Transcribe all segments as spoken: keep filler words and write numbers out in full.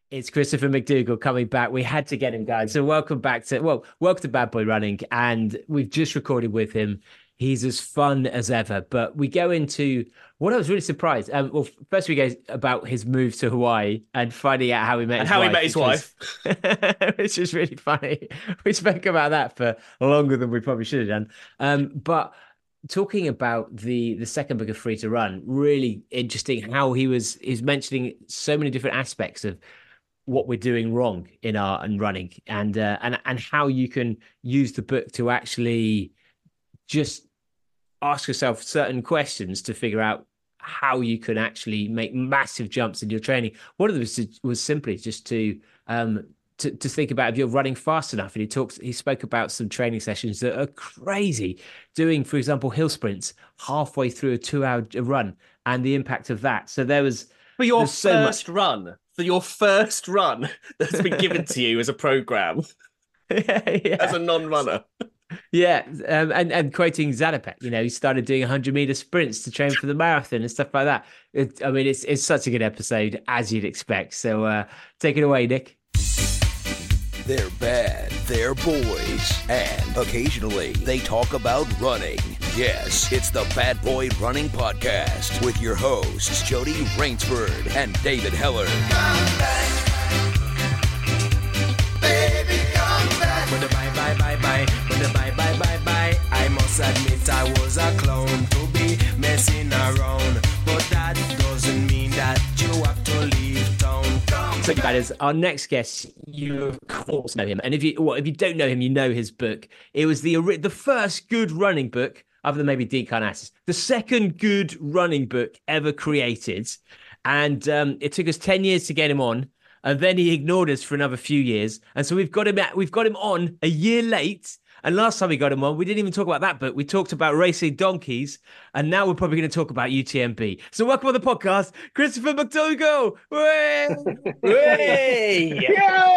It's Christopher McDougall coming back. We had to get him, guys. So welcome back to well, welcome to Bad Boy Running, and we've just recorded with him. He's as fun as ever. But we go into what I was really surprised. Um, well, first we go about his move to Hawaii and finding out how he met And his how he wife, met his which was wife. which is really funny. We spoke about that for longer than we probably should have done. Um, but talking about the the second book of Free to Run, really interesting how he was he's mentioning so many different aspects of what we're doing wrong in our and running, and uh, and and how you can use the book to actually just ask yourself certain questions to figure out how you can actually make massive jumps in your training. One of them was, was simply just to um to, to think about if you're running fast enough. And he talks he spoke about some training sessions that are crazy, doing, for example, hill sprints halfway through a two hour run and the impact of that. So there was For your there's so first much. run, for your first run that's been given to you as a program, Yeah, as yeah. a non-runner. Yeah, um, and and quoting Zanapet, you know, he started doing one hundred meter sprints to train for the marathon and stuff like that. It, I mean, it's it's such a good episode as you'd expect. So uh, take it away, Nick. They're bad, they're boys, and occasionally they talk about running. Yes, it's the Bad Boy Running Podcast with your hosts, Jody Rainsford and David Heller. Come back. Baby, come back. When the bye bye bye bye, when the bye bye bye bye, I must admit I was a clown to be messing around, but that doesn't mean that you have to leave town. So, guys, our next guest, you of course know him, and if you well, if you don't know him, you know his book. It was the the first good running book, other than maybe Dean Karnazes, the second good running book ever created, and um, it took us ten years to get him on. And then he ignored us for another few years. And so we've got him at, we've got him on a year late. And last time we got him on, we didn't even talk about that book. We talked about racing donkeys. And now we're probably going to talk about U T M B. So welcome on the podcast, Christopher McDougall. Way! Hey!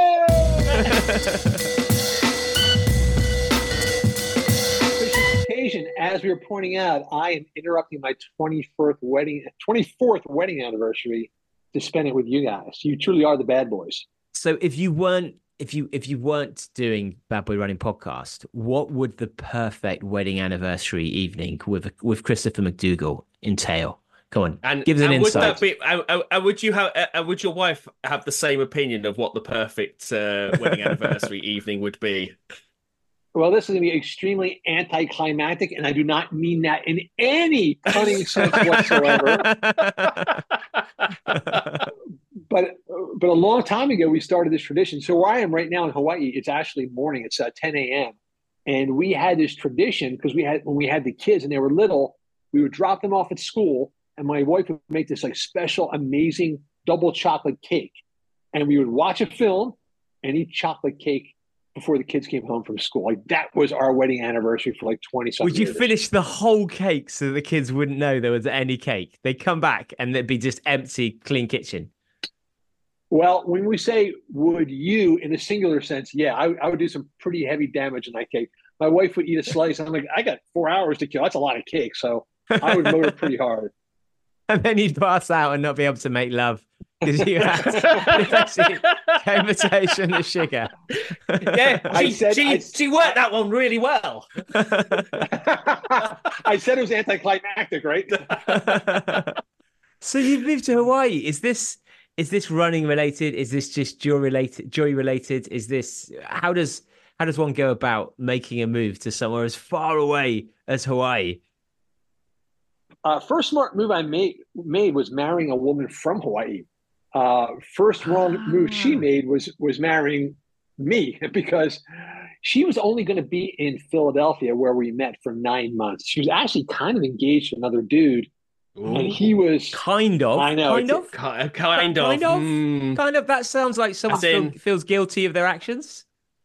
Occasion, as we were pointing out, I am interrupting my twenty-fourth wedding, twenty-fourth wedding anniversary to spend it with you guys. You truly are the bad boys. So if you weren't if you if you weren't doing Bad Boy Running podcast, what would the perfect wedding anniversary evening with with Christopher McDougall entail? Come on, And, give us an and would insight. that be? And, and- and would you have? And would your wife have the same opinion of what the perfect uh, wedding anniversary evening would be? Well, this is going to be extremely anticlimactic, and I do not mean that in any cunning sense whatsoever. But but a long time ago, we started this tradition. So where I am right now in Hawaii, it's actually morning. It's uh, ten a.m. And we had this tradition because we had when we had the kids and they were little, we would drop them off at school, and my wife would make this like special, amazing double chocolate cake, and we would watch a film and eat chocolate cake before the kids came home from school. Like that was our wedding anniversary for like twenty something Would you years. finish the whole cake so the kids wouldn't know there was any cake? They'd come back and there'd be just empty, clean kitchen. Well, when we say would you in a singular sense, yeah, I, I would do some pretty heavy damage in that cake. My wife would eat a slice. And I'm like, I got four hours to kill. That's a lot of cake. So I would motor pretty hard. And then you'd pass out and not be able to make love because you had invitation to sugar. Yeah, I she, said- she, I- she worked that one really well. I said it was anticlimactic, right? So you've moved to Hawaii. Is this is this running related? Is this just joy related? Joy related? Is this how does how does one go about making a move to somewhere as far away as Hawaii? Uh, first smart move I made made was marrying a woman from Hawaii. Uh, first wrong move she made was was marrying me because she was only going to be in Philadelphia where we met for nine months. She was actually kind of engaged to another dude, and he was Kind of. I know, Kind it's- of. Kind, kind of. Kind of. Hmm. Kind of. That sounds like someone As in- feel, feels guilty of their actions.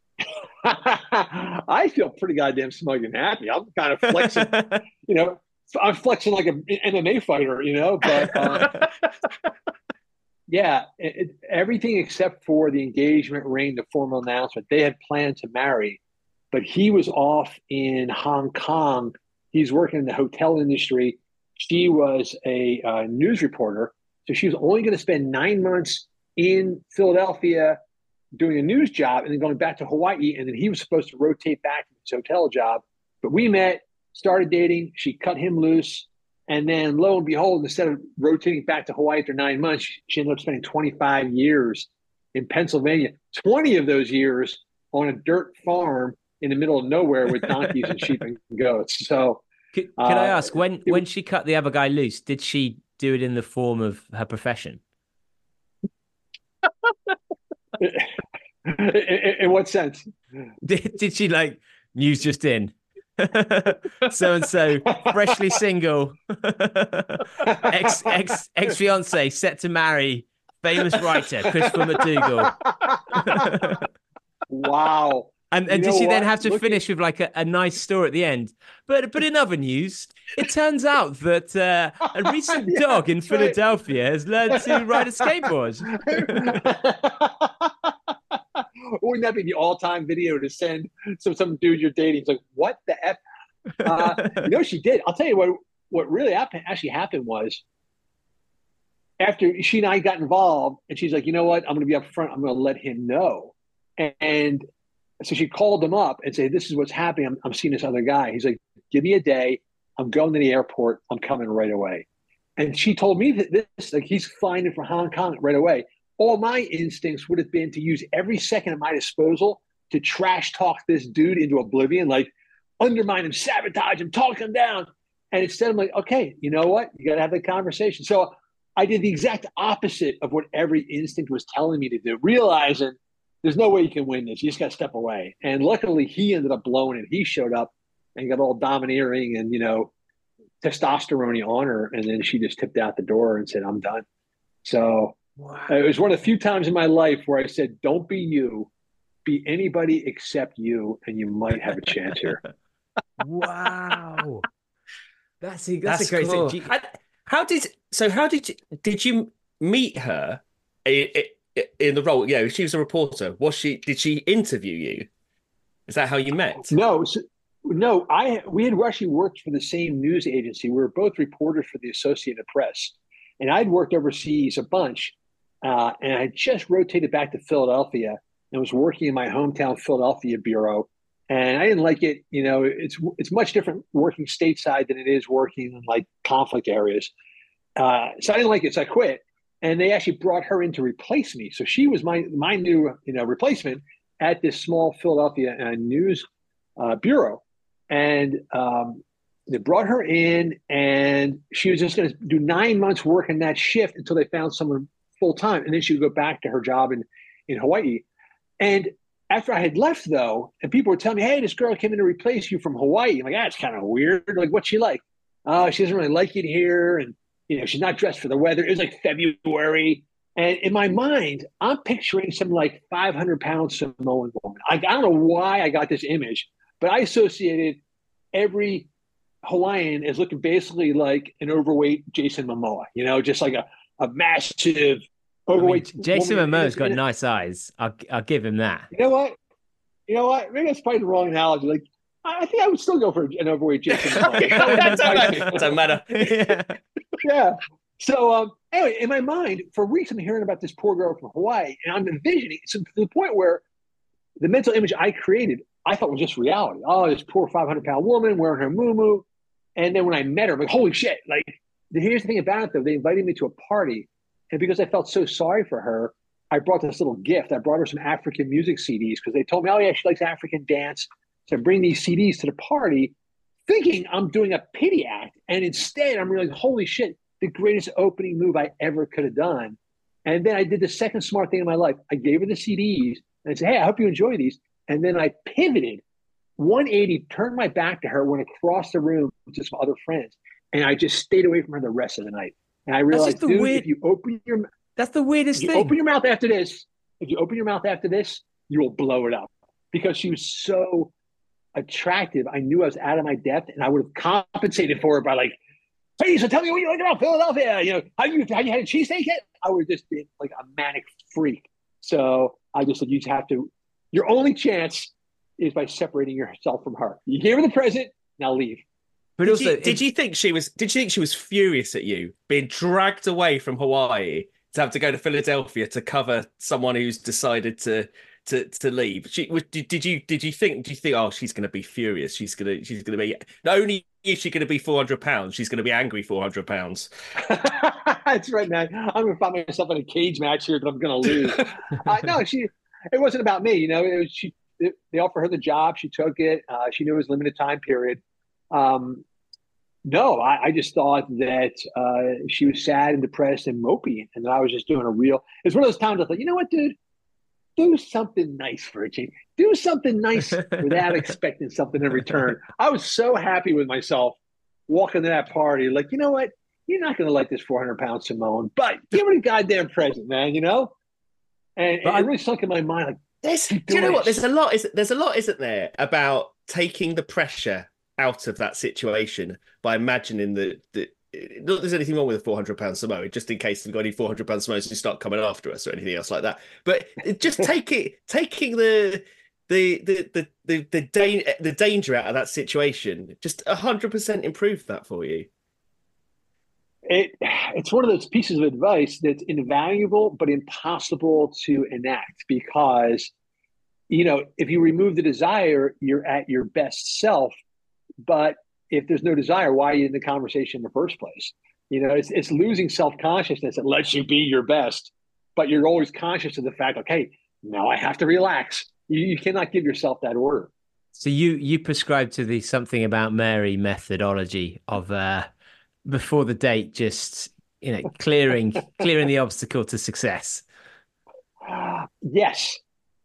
I feel pretty goddamn smug and happy. I'm kind of flexing, you know, I'm flexing like an M M A fighter, you know, but um, yeah, it, it, everything except for the engagement ring, the formal announcement, they had planned to marry, but he was off in Hong Kong. He's working in the hotel industry. She was a uh, news reporter, so she was only going to spend nine months in Philadelphia doing a news job and then going back to Hawaii. And then he was supposed to rotate back to his hotel job. But we met, started dating. She cut him loose. And then lo and behold, instead of rotating back to Hawaii after nine months, she ended up spending twenty-five years in Pennsylvania, twenty of those years on a dirt farm in the middle of nowhere with donkeys and sheep and goats. So Can, can uh, I ask, when, it, when she cut the other guy loose, did she do it in the form of her profession? in, in, in what sense? Did, did she like news just in? So and so, freshly single, ex ex ex fiance set to marry, famous writer Christopher McDougall. Wow. And and You did know she then what? have to Look finish with like a, a nice story at the end? But but in other news, it turns out that uh, a recent Yeah, dog in that's right. Philadelphia has learned to ride a skateboard. Wouldn't that be the all-time video to send some some dude you're dating? It's like, what the f? Uh, you know, she did. I'll tell you what. What really happened, actually happened was after she and I got involved, and she's like, you know what? I'm going to be up front. I'm going to let him know. And, and so she called him up and said, this is what's happening. I'm, I'm seeing this other guy. He's like, give me a day. I'm going to the airport. I'm coming right away. And she told me that this, like, he's flying in from Hong Kong right away. All my instincts would have been to use every second at my disposal to trash talk this dude into oblivion, like undermine him, sabotage him, talk him down. And instead I'm like, okay, you know what? You got to have the conversation. So I did the exact opposite of what every instinct was telling me to do, realizing there's no way you can win this. You just got to step away. And luckily he ended up blowing it. He showed up and got all domineering and, you know, testosterone on her. And then she just tipped out the door and said, I'm done. So wow. It was one of the few times in my life where I said, don't be you, be anybody except you, and you might have a chance here. Wow. That's a, that's, That's a great cool. thing. And how did so? How did you did you meet her in, in the role? You know, she was a reporter. Was she? Did she interview you? Is that how you met? No, so, no. I we had actually worked for the same news agency. We were both reporters for the Associated Press, and I'd worked overseas a bunch. Uh, and I just rotated back to Philadelphia and was working in my hometown Philadelphia bureau. And I didn't like it. You know, it's it's much different working stateside than it is working in like conflict areas. Uh, so I didn't like it. So I quit. And they actually brought her in to replace me. So she was my my new you know replacement at this small Philadelphia uh, news uh, bureau. And um, they brought her in, and she was just going to do nine months work in that shift until they found someone full time, and then she would go back to her job in in Hawaii. And after I had left, though, and people were telling me, hey, this girl came in to replace you from Hawaii. I'm like, that's kind of weird. Like, what's she like? Oh, she doesn't really like it here. And, you know, she's not dressed for the weather. It was like February. And in my mind, I'm picturing some like five hundred pound Samoan woman. I, I don't know why I got this image, but I associated every Hawaiian as looking basically like an overweight Jason Momoa, you know, just like a, a massive overweight. I mean, Jason woman. Momoa's got nice eyes. I'll, I'll give him that. You know what? You know what? Maybe that's probably the wrong analogy. Like, I think I would still go for an overweight Jason Momoa. That doesn't matter. Yeah. Yeah. So um, anyway, in my mind, for weeks I'm hearing about this poor girl from Hawaii, and I'm envisioning to the point where the mental image I created, I thought was just reality. Oh, this poor five hundred pound woman wearing her muumuu. And then when I met her, I'm like, holy shit. Like, here's the thing about it, though. They invited me to a party. And because I felt so sorry for her, I brought this little gift. I brought her some African music C Ds because they told me, oh, yeah, she likes African dance. So I bring these C Ds to the party thinking I'm doing a pity act. And instead, I'm realizing, holy shit, the greatest opening move I ever could have done. And then I did the second smart thing in my life. I gave her the C Ds and I said, hey, I hope you enjoy these. And then I pivoted one eighty, turned my back to her, went across the room to some other friends. And I just stayed away from her the rest of the night. And I realized, dude, weird... if you open your That's the weirdest if you thing. open your mouth after this, if you open your mouth after this, you will blow it up. Because she was so attractive. I knew I was out of my depth, and I would have compensated for it by like, hey, so tell me what you like about Philadelphia. You know, have you have you had a cheesesteak yet? I would have just been like a manic freak. So I just said, you just have to, your only chance is by separating yourself from her. You gave her the present, now leave. But did also, you, did you think she was? Did you think she was furious at you being dragged away from Hawaii to have to go to Philadelphia to cover someone who's decided to to to leave. She was. Did, did you did you think? Do you think? Oh, she's going to be furious. She's gonna she's going to be. Not only is she going to be four hundred pounds, she's going to be angry four hundred pounds. That's right, man. I'm going to find myself in a cage match here that I'm going to lose. uh, no, she. It wasn't about me. You know, it was she. It, they offered her the job. She took it. Uh, she knew it was a limited time period. Um, no, I, I just thought that uh, she was sad and depressed and mopey, and that I was just doing a real. It's one of those times I thought, you know what, dude, do something nice for a change. Do something nice without expecting something in return. I was so happy with myself walking to that party. Like, you know what? You're not going to like this four hundred pound Simone, but give her a goddamn present, man. You know, and, and it really sunk in my mind. Like, There's, do you know what? There's a lot. Is there's a lot, isn't there, about taking the pressure out of that situation by imagining that that not that there's anything wrong with a four hundred pound Samoa, just in case they've got any four hundred pound Samoans who start coming after us or anything else like that. But just take it, taking the the the the the the, da- the danger out of that situation, just a hundred percent improved that for you. It it's one of those pieces of advice that's invaluable but impossible to enact, because, you know, if you remove the desire, you're at your best self. But if there's no desire, why are you in the conversation in the first place? You know, it's it's losing self-consciousness that lets you be your best, but you're always conscious of the fact, okay, now I have to relax. You, you cannot give yourself that order. So you you prescribe to the something about Mary methodology of uh before the date, just, you know, clearing clearing the obstacle to success. Yes,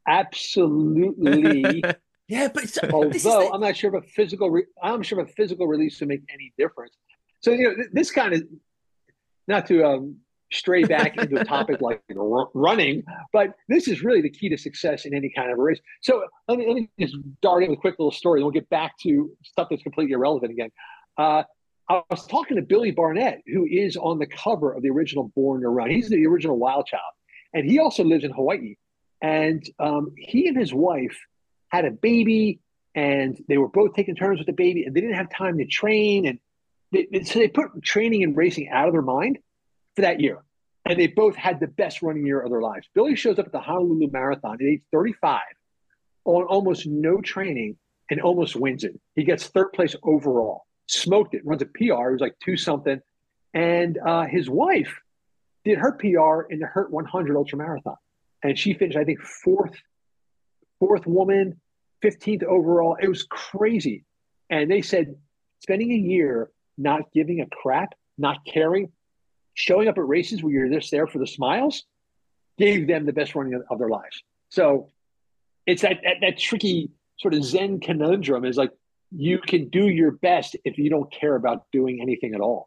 absolutely. Yeah, but so, although the... I'm not sure if a physical, re- I'm sure if a physical release would make any difference. So, you know, th- this kind of, not to um, stray back into a topic like, you know, r- running, but this is really the key to success in any kind of a race. So let me, let me just dart in with a quick little story, and we'll get back to stuff that's completely irrelevant again. Uh, I was talking to Billy Barnett, who is on the cover of the original Born to Run. He's the original Wild Child, and he also lives in Hawaii. And um, he and his wife had a baby, and they were both taking turns with the baby, and they didn't have time to train. And they, so they put training and racing out of their mind for that year. And they both had the best running year of their lives. Billy shows up at the Honolulu Marathon at age thirty-five on almost no training and almost wins it. He gets third place overall. Smoked it, runs a P R. It was like two something. And uh, his wife did her P R in the Hurt one hundred ultra marathon. And she finished, I think, fourth, fourth woman, fifteenth overall. It was crazy. And they said, spending a year not giving a crap, not caring, showing up at races where you're just there for the smiles, gave them the best running of, of their lives. So it's that, that, that tricky sort of Zen conundrum is like, you can do your best if you don't care about doing anything at all.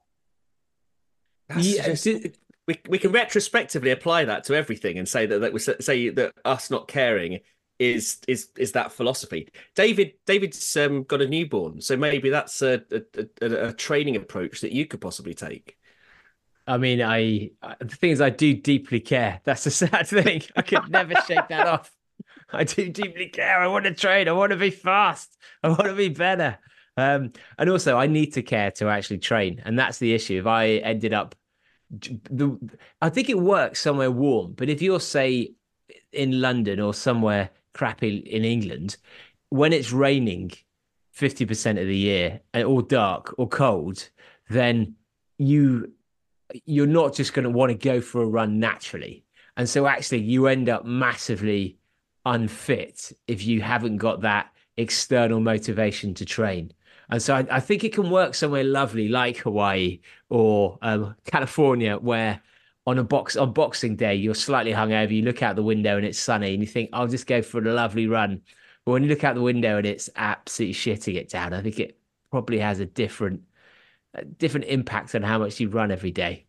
Yeah, just, we we can retrospectively apply that to everything and say that, that we say that us not caring is is is that philosophy. David David's um, got a newborn, so maybe that's a, a, a, a training approach that you could possibly take. I mean, I the thing is, I do deeply care. That's the sad thing. I could never shake that off. I do deeply care. I want to train. I want to be fast. I want to be better. Um, and also, I need to care to actually train. And that's the issue. If I ended up, the, I think it works somewhere warm. But if you're, say, in London or somewhere crappy in England, when it's raining fifty percent of the year or dark or cold, then you, you're not just going to want to go for a run naturally. And so actually, you end up massively unfit if you haven't got that external motivation to train. And so I, I think it can work somewhere lovely like Hawaii or um, California, where on a box on Boxing Day you're slightly hungover, you look out the window and it's sunny and you think, I'll just go for a lovely run. But when you look out the window and it's absolutely shitting it down, I think it probably has a different a different impact on how much you run every day.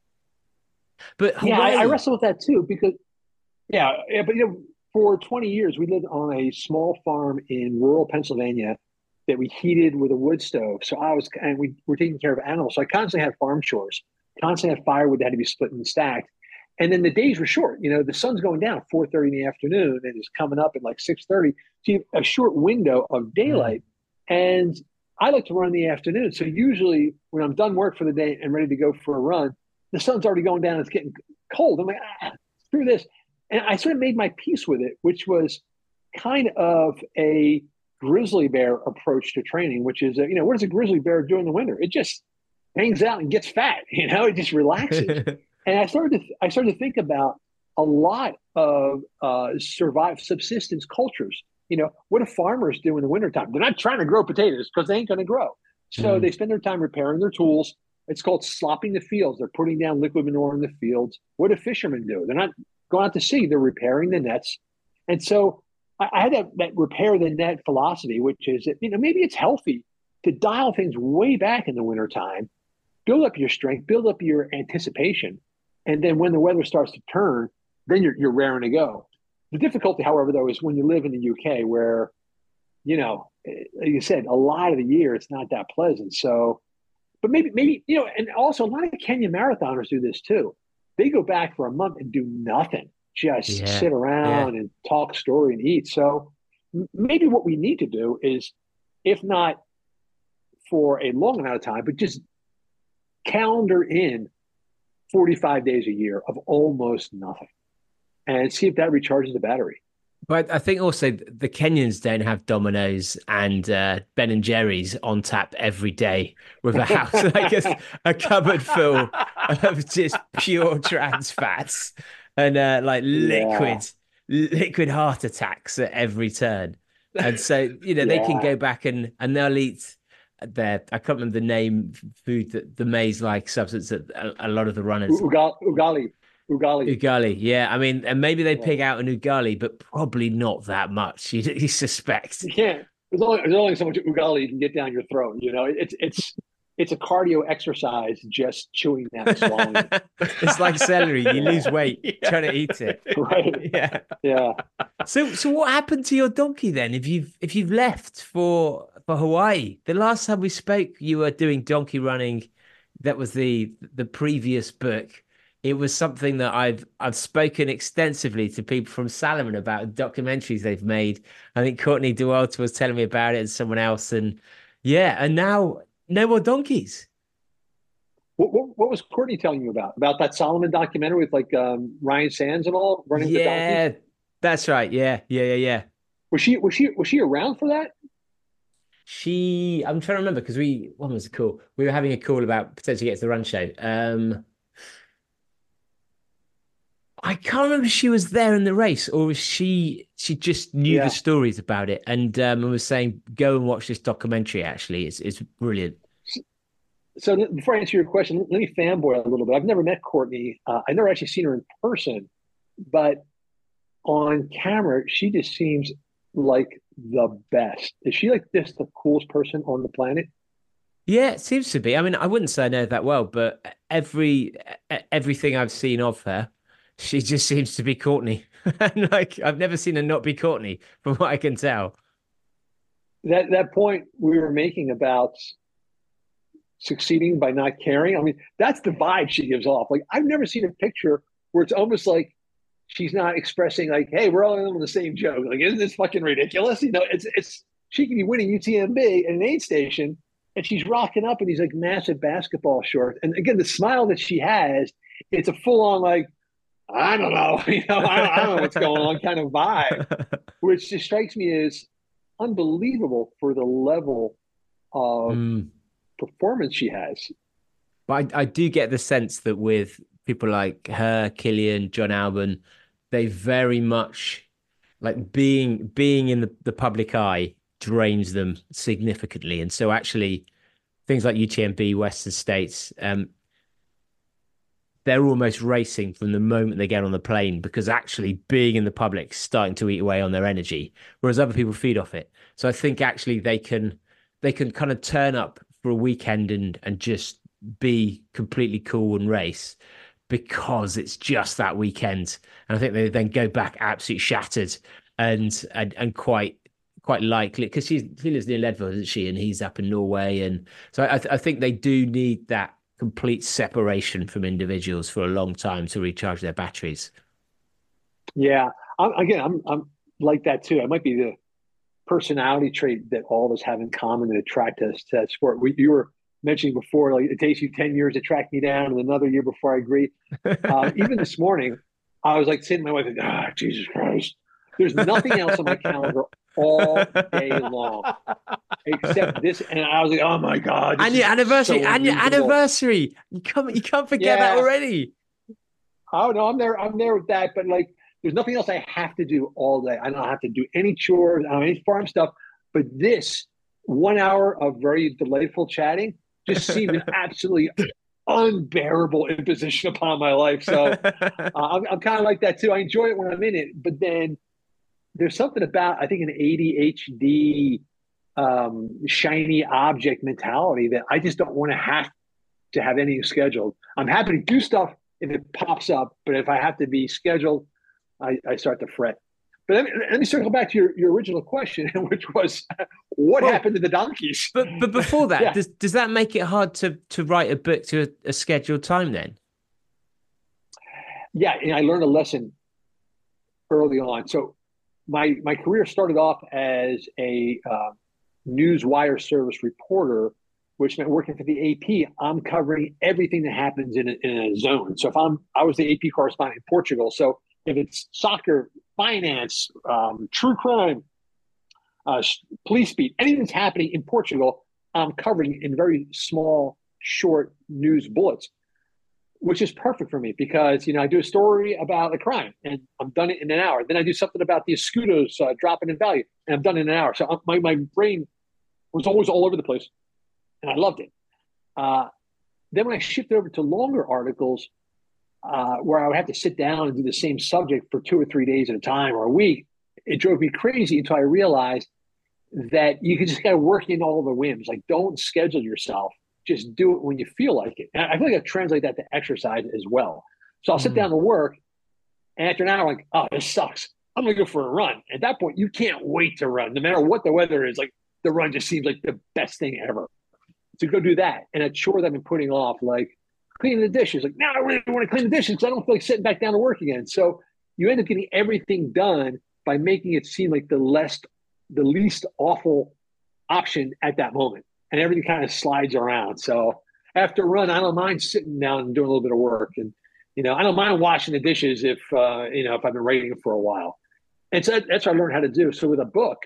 But Hawaii... yeah, I, I wrestle with that too, because yeah, yeah, but you know, for twenty years, we lived on a small farm in rural Pennsylvania that we heated with a wood stove. So I was, and we were taking care of animals. So I constantly had farm chores, constantly had firewood that had to be split and stacked. And then the days were short. You know, the sun's going down at four thirty in the afternoon and it's coming up at like six thirty. So you have a short window of daylight. Mm. And I like to run in the afternoon. So usually when I'm done work for the day and ready to go for a run, the sun's already going down. It's getting cold. I'm like, ah, screw this. And I sort of made my peace with it, which was kind of a grizzly bear approach to training, which is, uh, you know, what does a grizzly bear do in the winter? It just hangs out and gets fat, you know, it just relaxes. And I started to, I started to think about a lot of uh, survive subsistence cultures. You know, what do farmers do in the wintertime? They're not trying to grow potatoes because they ain't going to grow. So mm. they spend their time repairing their tools. It's called slopping the fields. They're putting down liquid manure in the fields. What do fishermen do? They're not going out to sea. They're repairing the nets. And so I, I had that, that repair the net philosophy, which is, that, you know, maybe it's healthy to dial things way back in the wintertime, build up your strength, build up your anticipation. And then when the weather starts to turn, then you're, you're raring to go. The difficulty, however, though, is when you live in the U K where, you know, like you said, a lot of the year it's not that pleasant. So, but maybe, maybe, you know, and also a lot of Kenya marathoners do this too. They go back for a month and do nothing, just yeah. sit around yeah. and talk story and eat. So maybe what we need to do is, if not for a long amount of time, but just calendar in forty-five days a year of almost nothing and see if that recharges the battery. But I think also the Kenyans don't have Domino's and uh, Ben and Jerry's on tap every day with a house, like a, a cupboard full of just pure trans fats and uh, like liquid, yeah. liquid heart attacks at every turn. And so, you know, yeah. they can go back and, and they'll eat their, I can't remember the name, food, that the maize-like substance that a, a lot of the runners. Ugali. Ugali. Ugali. Ugali, yeah. I mean, and maybe they pig out an ugali, but probably not that much. You, you suspect? You can't. There's only there's only so much ugali you can get down your throat. You know, it's it's it's a cardio exercise just chewing that and swallowing it. It's like celery. You lose weight yeah. trying to eat it. Right. Yeah. Yeah. So so what happened to your donkey then? If you've if you've left for for Hawaii, the last time we spoke, you were doing donkey running. That was the the previous book. It was something that I've I've spoken extensively to people from Salomon about documentaries they've made. I think Courtney Dauwalter was telling me about it and someone else. And yeah, and now no more donkeys. What, what, what was Courtney telling you about? About that Salomon documentary with like um, Ryan Sands and all running yeah, the donkeys? That's right. Yeah, yeah, yeah, yeah. Was she was she was she around for that? She, I'm trying to remember because we, what was the call? We were having a call about potentially getting to the run show. Um, I can't remember if she was there in the race or if she she just knew yeah. the stories about it and um, and was saying, go and watch this documentary. Actually, it's it's brilliant. So before I answer your question, let me fanboy a little bit. I've never met Courtney. Uh, I've never actually seen her in person, but on camera, she just seems like the best. Is she like this the coolest person on the planet? Yeah, it seems to be. I mean, I wouldn't say I know that well, but every everything I've seen of her, she just seems to be Courtney. Like, I've never seen her not be Courtney, from what I can tell. That that point we were making about succeeding by not caring, I mean, that's the vibe she gives off. Like, I've never seen a picture where it's almost like she's not expressing like, hey, we're all in on the same joke. Like, isn't this fucking ridiculous? You know, it's it's she can be winning U T M B at an aid station, and she's rocking up in these like massive basketball shorts. And again, the smile that she has, it's a full on like, I don't know, you know, I don't, I don't know what's going on kind of vibe, which just strikes me as unbelievable for the level of mm. performance she has. But I, I do get the sense that with people like her, Killian, John Alban, they very much like being being in the, the public eye drains them significantly. And so actually things like U T M B, Western States, um, they're almost racing from the moment they get on the plane because actually being in the public is starting to eat away on their energy, whereas other people feed off it. So I think actually they can they can kind of turn up for a weekend and and just be completely cool and race because it's just that weekend. And I think they then go back absolutely shattered and and, and quite quite likely because she lives near Leadville, isn't she? And he's up in Norway. And so I, I think they do need that complete separation from individuals for a long time to recharge their batteries. Yeah, I'm, again, I'm I'm like that too. It might be the personality trait that all of us have in common that attract us to that sport. We, you were mentioning before, like it takes you ten years to track me down and another year before I agree. Uh, even this morning, I was like saying to my wife, ah, Jesus Christ, there's nothing else on my calendar all day long except this. And I was like, oh my God. And your anniversary, so and your anniversary. You can't, you can't forget Yeah. that already. Oh no, I'm there. I'm there with that. But like, there's nothing else I have to do all day. I don't have to do any chores. I don't have any farm stuff. But this one hour of very delightful chatting just seemed an absolutely unbearable imposition upon my life. So uh, I'm, I'm kind of like that too. I enjoy it when I'm in it, but then there's something about, I think, an A D H D um, shiny object mentality that I just don't want to have to have anything scheduled. I'm happy to do stuff if it pops up, but if I have to be scheduled, I, I start to fret. But let me, let me circle back to your, your original question, which was, what Well, happened to the donkeys? But but before that, Yeah. does does that make it hard to to write a book to a, a scheduled time then? Yeah, and I learned a lesson early on. So my my career started off as a uh, news wire service reporter, which meant working for the A P. I'm covering everything that happens in a, in a zone. So if I'm, I was the A P correspondent in Portugal. So if it's soccer, finance, um, true crime, uh, police beat, anything that's happening in Portugal, I'm covering in very small, short news bullets, which is perfect for me because, you know, I do a story about a crime and I'm done it in an hour. Then I do something about the escudos uh, dropping in value and I'm done in an hour. So I'm, my, my brain was always all over the place and I loved it. Uh, then when I shifted over to longer articles, uh, where I would have to sit down and do the same subject for two or three days at a time or a week, it drove me crazy until I realized that you can just kind of work in all the whims. Like, don't schedule yourself. Just do it when you feel like it. And I feel like I translate that to exercise as well. So I'll sit down to work, and after an hour, I'm like, oh, this sucks. I'm going to go for a run. At that point, you can't wait to run. No matter what the weather is, like the run just seems like the best thing ever. To go do that. And a chore that I've been putting off, like cleaning the dishes. Like, now I really want to clean the dishes because I don't feel like sitting back down to work again. So you end up getting everything done by making it seem like the less, the least awful option at that moment. And everything kind of slides around. So after a run, I don't mind sitting down and doing a little bit of work. And, you know, I don't mind washing the dishes if, uh, you know, if I've been writing for a while. And so that's what I learned how to do. So with a book,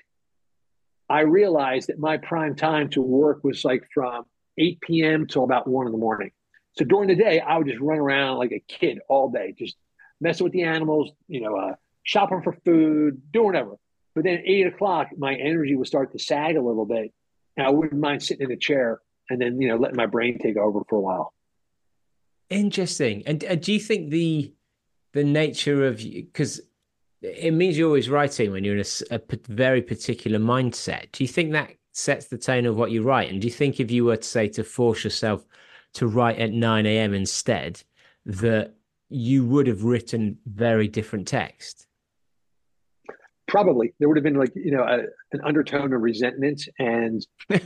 I realized that my prime time to work was like from eight p.m. till about one in the morning. So during the day, I would just run around like a kid all day, just messing with the animals, you know, uh, shopping for food, doing whatever. But then at eight o'clock, my energy would start to sag a little bit. And I wouldn't mind sitting in a chair and then, you know, letting my brain take over for a while. Interesting. And uh, do you think the the nature of, because it means you're always writing when you're in a, s- a p- very particular mindset. Do you think that sets the tone of what you write? And do you think if you were to say to force yourself to write at nine a.m. instead, that you would have written very different text? Probably there would have been like, you know, a, an undertone of resentment and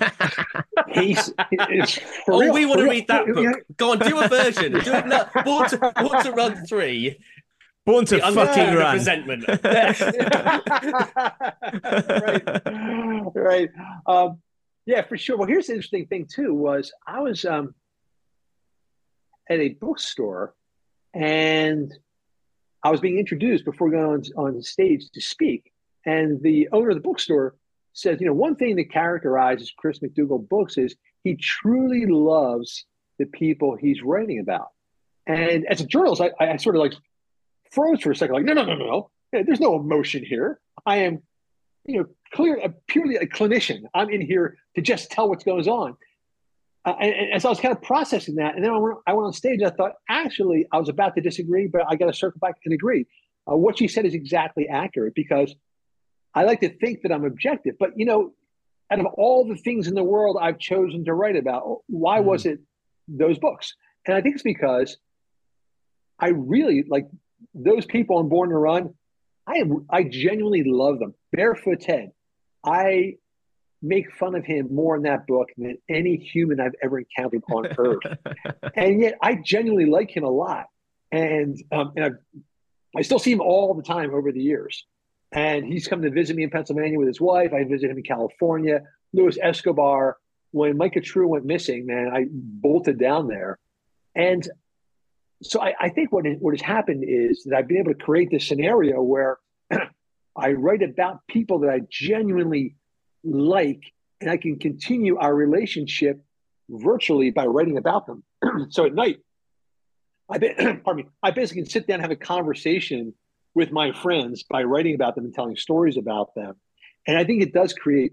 haste. It's for Oh, real, we want for to real. read that You book. know, Go on, do a version. Do it now. Born to, Born to Run three. Born to The fucking undertone of run. resentment. right, right. Um, yeah, for sure. Well, here's the interesting thing too: was I was um, at a bookstore and I was being introduced before going on, on stage to speak, and the owner of the bookstore says, "You know, one thing that characterizes Chris McDougall books is he truly loves the people he's writing about." And as a journalist, I, I sort of like froze for a second, like, no, no, no, no, no. There's no emotion here. I am, you know, clear, uh, purely a clinician. I'm in here to just tell what goes on. Uh, and, and so I was kind of processing that. And then I went, I went on stage and I thought, actually, I was about to disagree, but I got to circle back and agree. Uh, what she said is exactly accurate because I like to think that I'm objective. But, you know, out of all the things in the world I've chosen to write about, why Mm. was it those books? And I think it's because I really like those people on Born to Run. I am, I genuinely love them. Barefoot Ted, I make fun of him more in that book than any human I've ever encountered on earth. And yet I genuinely like him a lot. And, um, and I, I still see him all the time over the years. And he's come to visit me in Pennsylvania with his wife. I visit him in California. Luis Escobar, when Micah True went missing, man, I bolted down there. And so I, I think what, is, what has happened is that I've been able to create this scenario where I write about people that I genuinely like, and I can continue our relationship virtually by writing about them. So at night, I pardon me, I basically can sit down and have a conversation with my friends by writing about them and telling stories about them. And I think it does create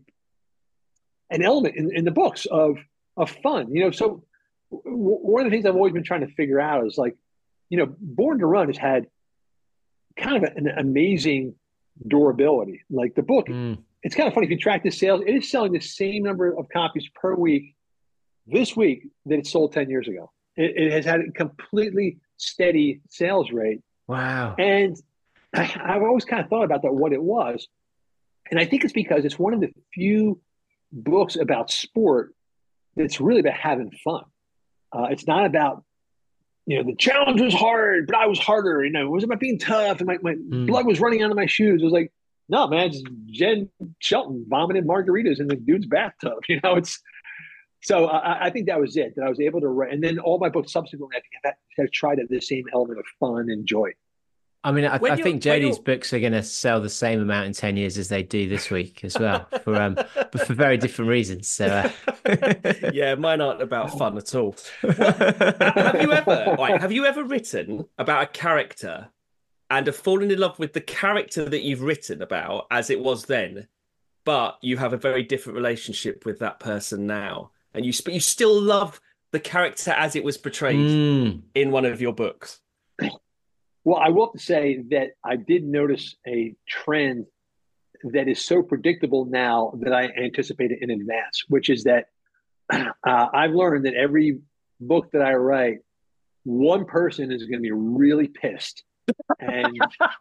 an element in, in the books of of fun. You know, so w- one of the things I've always been trying to figure out is like, you know, Born to Run has had kind of an amazing durability. Like the book, mm. it's kind of funny if you track the sales, it is selling the same number of copies per week this week that it sold ten years ago. It, it has had a completely steady sales rate. Wow. And I've always kind of thought about that, what it was. And I think it's because it's one of the few books about sport that's really about having fun. Uh, it's not about, you know, the challenge was hard, but I was harder. You know, it was about being tough and my, my mm. blood was running out of my shoes. It was like, no, man, it's Jen Shelton vomiting margaritas in the dude's bathtub. You know, it's so I, I think that was it, that I was able to write. And then all my books subsequently, I think have, have tried at the same element of fun and joy. I mean, I, I think Jodie's books are going to sell the same amount in ten years as they do this week as well, for um, but for very different reasons. So, uh... yeah, mine aren't about fun at all. have you ever, right, have you ever written about a character and have fallen in love with the character that you've written about as it was then, but you have a very different relationship with that person now, and you but you still love the character as it was portrayed mm. in one of your books? Well, I will have to say that I did notice a trend that is so predictable now that I anticipated in advance, which is that uh, I've learned that every book that I write, one person is going to be really pissed and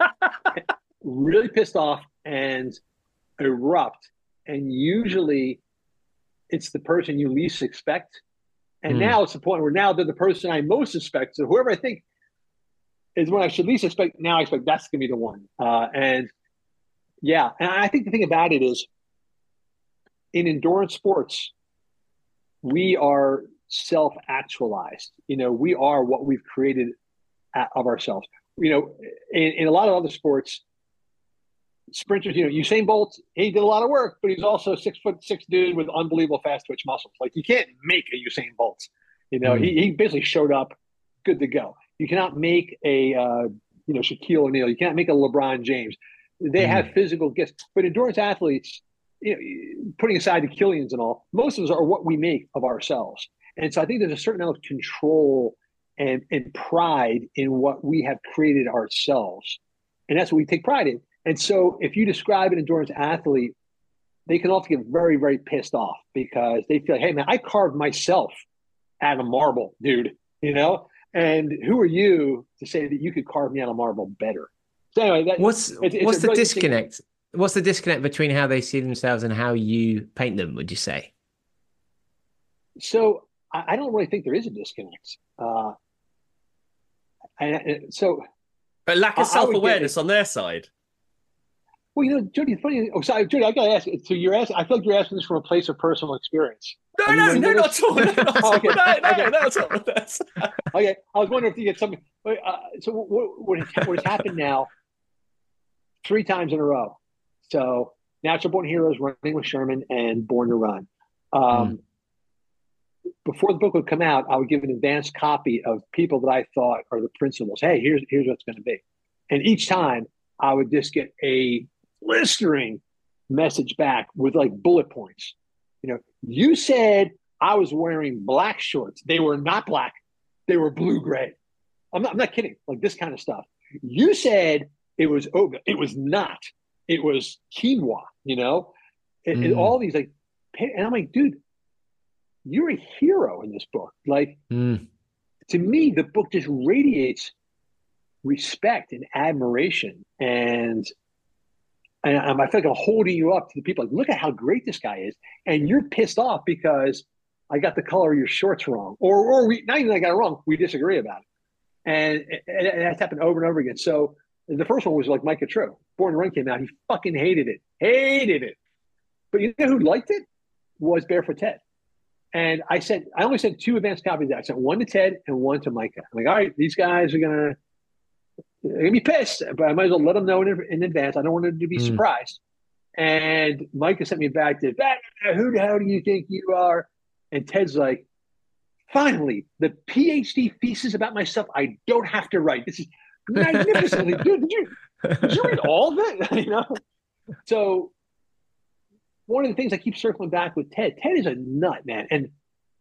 really pissed off and erupt. And usually it's the person you least expect. And mm. now it's the point where now they're the person I most suspect. So whoever I think is when I should least expect, now I expect that's going to be the one. Uh, and yeah, and I think the thing about it is in endurance sports, we are self-actualized. You know, we are what we've created of ourselves. You know, in, in a lot of other sports, sprinters, you know, Usain Bolt, he did a lot of work, but he's also a six foot six dude with unbelievable fast twitch muscles. Like you can't make a Usain Bolt. You know, mm. he, he basically showed up good to go. You cannot make a, uh, you know, Shaquille O'Neal. You can't make a LeBron James. They mm. have physical gifts. But endurance athletes, you know, putting aside the Killians and all, most of us are what we make of ourselves. And so I think there's a certain amount of control and, and pride in what we have created ourselves. And that's what we take pride in. And so if you describe an endurance athlete, they can often get very, very pissed off because they feel, hey, man, I carved myself out of marble, dude, you know? And who are you to say that you could carve me out of marble better? So anyway, that, what's it's, it's what's the really disconnect? What's the disconnect between how they see themselves and how you paint them, would you say? So I, I don't really think there is a disconnect. Uh, and, and so, but lack of self-awareness on their side. Well, you know, Jody, funny. Oh, sorry, Jody, I got to ask. So you're asking. I feel like you're asking this from a place of personal experience. No, no, no, not at all. No, not at all. Okay. No, no, Okay. no, not at all. Okay, I was wondering if you get something. Uh, so what, what, has, what has happened now? Three times in a row. So Natural Born Heroes, Running with Sherman, and Born to Run. Um, mm. Before the book would come out, I would give an advanced copy of people that I thought are the principals. Hey, here's here's what's going to be, and each time I would just get a blistering message back with like bullet points. You know, you said I was wearing black shorts. They were not black. They were blue-gray. I'm not, I'm not kidding. Like this kind of stuff. You said it was Oga. It was not. It was quinoa, you know? And, mm. and all these like, and I'm like, dude, you're a hero in this book. Like, mm. to me, the book just radiates respect and admiration. And And I feel like I'm holding you up to the people. Like, look at how great this guy is. And you're pissed off because I got the color of your shorts wrong. Or or we not even I got it wrong. We disagree about it. And, and, and that's happened over and over again. So the first one was like Micah True. Born to Run came out. He fucking hated it. Hated it. But you know who liked it? Was Barefoot Ted. And I sent, I only sent two advanced copies. I sent one to Ted and one to Micah. I'm like, all right, these guys are gonna, they're gonna be pissed, but I might as well let them know in, in advance. I don't want them to be Mm. surprised. And Micah sent me back to, who the hell do you think you are? And Ted's like, finally, the PhD thesis about myself I don't have to write. This is magnificent. Like, dude, did you, did you read all of it? You know? So one of the things I keep circling back with Ted, Ted is a nut, man. And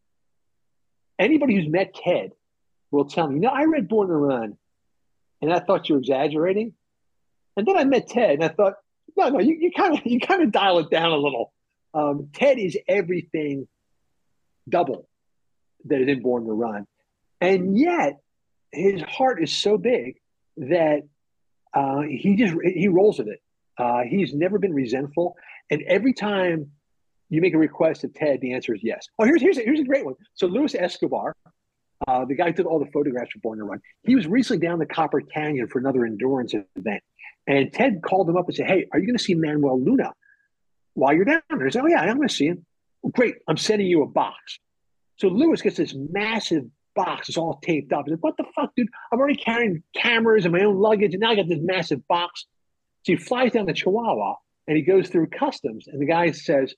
anybody who's met Ted will tell me, you know, I read Born to Run and I thought you were exaggerating. And then I met Ted and I thought, no, no, you, you kind of you kind of dial it down a little. Um, Ted is everything double that is in Born to Run. And yet his heart is so big that uh, he just he rolls with it. Uh, he's never been resentful. And every time you make a request of Ted, the answer is yes. Oh, here's here's a, here's a great one. So Luis Escobar, uh, the guy who took all the photographs for Born to Run, he was recently down the Copper Canyon for another endurance event. And Ted called him up and said, hey, are you going to see Manuel Luna while you're down there? He said, oh, yeah, I'm going to see him. Well, great. I'm sending you a box. So Luis gets this massive box. It's all taped up. He's like, what the fuck, dude? I'm already carrying cameras and my own luggage, and now I got this massive box. So he flies down to Chihuahua, and he goes through customs. And the guy says,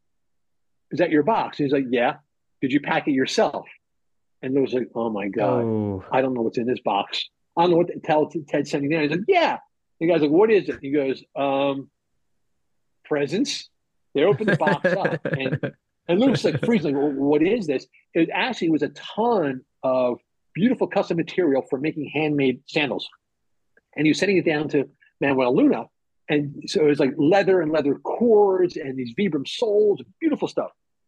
is that your box? And he's like, yeah. Did you pack it yourself? And Luis was like, oh, my God. Oh. I don't know what's in this box. I don't know what to tell Ted sending there. He's like, yeah. The guy's like, what is it? He goes, um, presents. They open the box up. And, and Luke's like freezing, like, well, what is this? It actually was a ton of beautiful custom material for making handmade sandals. And he was sending it down to Manuel Luna. And so it was like leather and leather cords and these Vibram soles, beautiful stuff.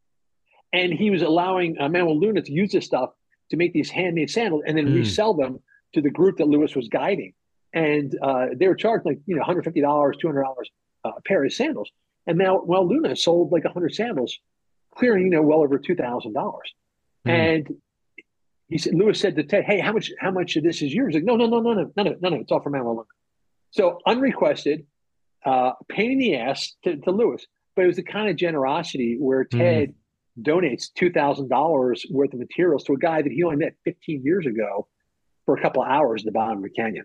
And he was allowing uh, Manuel Luna to use this stuff to make these handmade sandals and then mm. resell them to the group that Luis was guiding. And uh, they were charged like, you know, one hundred fifty dollars, two hundred dollars uh, a pair of sandals. And now, well, Luna sold like one hundred sandals, clearing, you know, well over two thousand dollars. Mm. And he said, Luis said to Ted, hey, how much how much of this is yours? He's like, no, no, no, no, no, no, no, no, no, it's all for Manuel Luna. So unrequested, uh, pain in the ass to, to Luis. But it was the kind of generosity where Ted mm. donates two thousand dollars worth of materials to a guy that he only met fifteen years ago for a couple of hours at the bottom of the canyon.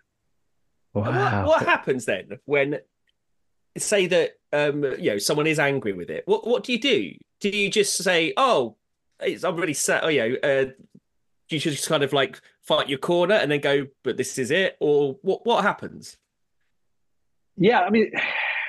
Wow. What, what happens then when, say that um, you know, someone is angry with it? What what do you do? Do you just say, "Oh, it's, I'm really sad"? Oh, you know, uh, you should just kind of like fight your corner and then go, "But this is it," or what? What happens? Yeah, I mean,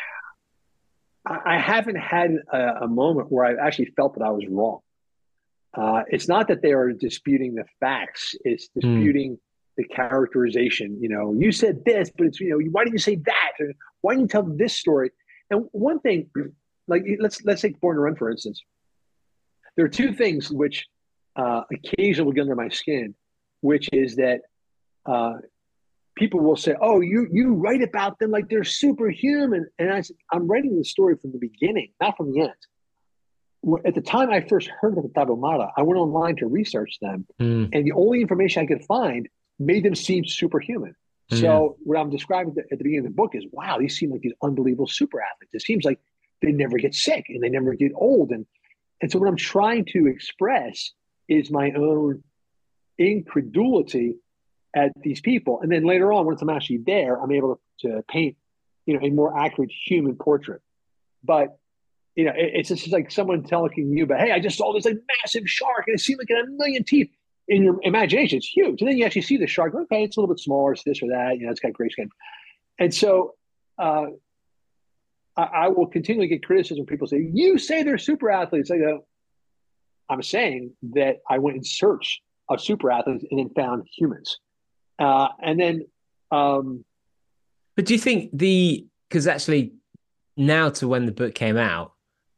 I haven't had a, a moment where I've actually felt that I was wrong. Uh, it's not that they are disputing the facts; it's disputing. Mm. The characterization, you know, you said this, but it's, you know, why didn't you say that? Or why didn't you tell this story? And one thing, like let's let's take Born to Run, for instance. There are two things which uh, occasionally will get under my skin, which is that uh, people will say, "Oh, you you write about them like they're superhuman," and I said, "I'm writing the story from the beginning, not from the end." At the time I first heard of the Tarahumara, I went online to research them, mm. and the only information I could find made them seem superhuman. Mm. So what I'm describing at the beginning of the book is, wow, these seem like these unbelievable super athletes. It seems like they never get sick and they never get old. And, and so what I'm trying to express is my own incredulity at these people. And then later on, once I'm actually there, I'm able to, to paint, you know, a more accurate human portrait. But, you know, it, it's just like someone telling you, but hey, I just saw this like massive shark and it seemed like it had a million teeth. In your imagination, it's huge. And then you actually see the shark. Okay, it's a little bit smaller. It's this or that. You know, it's got gray skin. And so uh, I, I will continually get criticism. People say, you say they're super athletes. I go, I'm saying that I went in search of super athletes and then found humans. Uh, and then. Um, but do you think the, because actually now to when the book came out,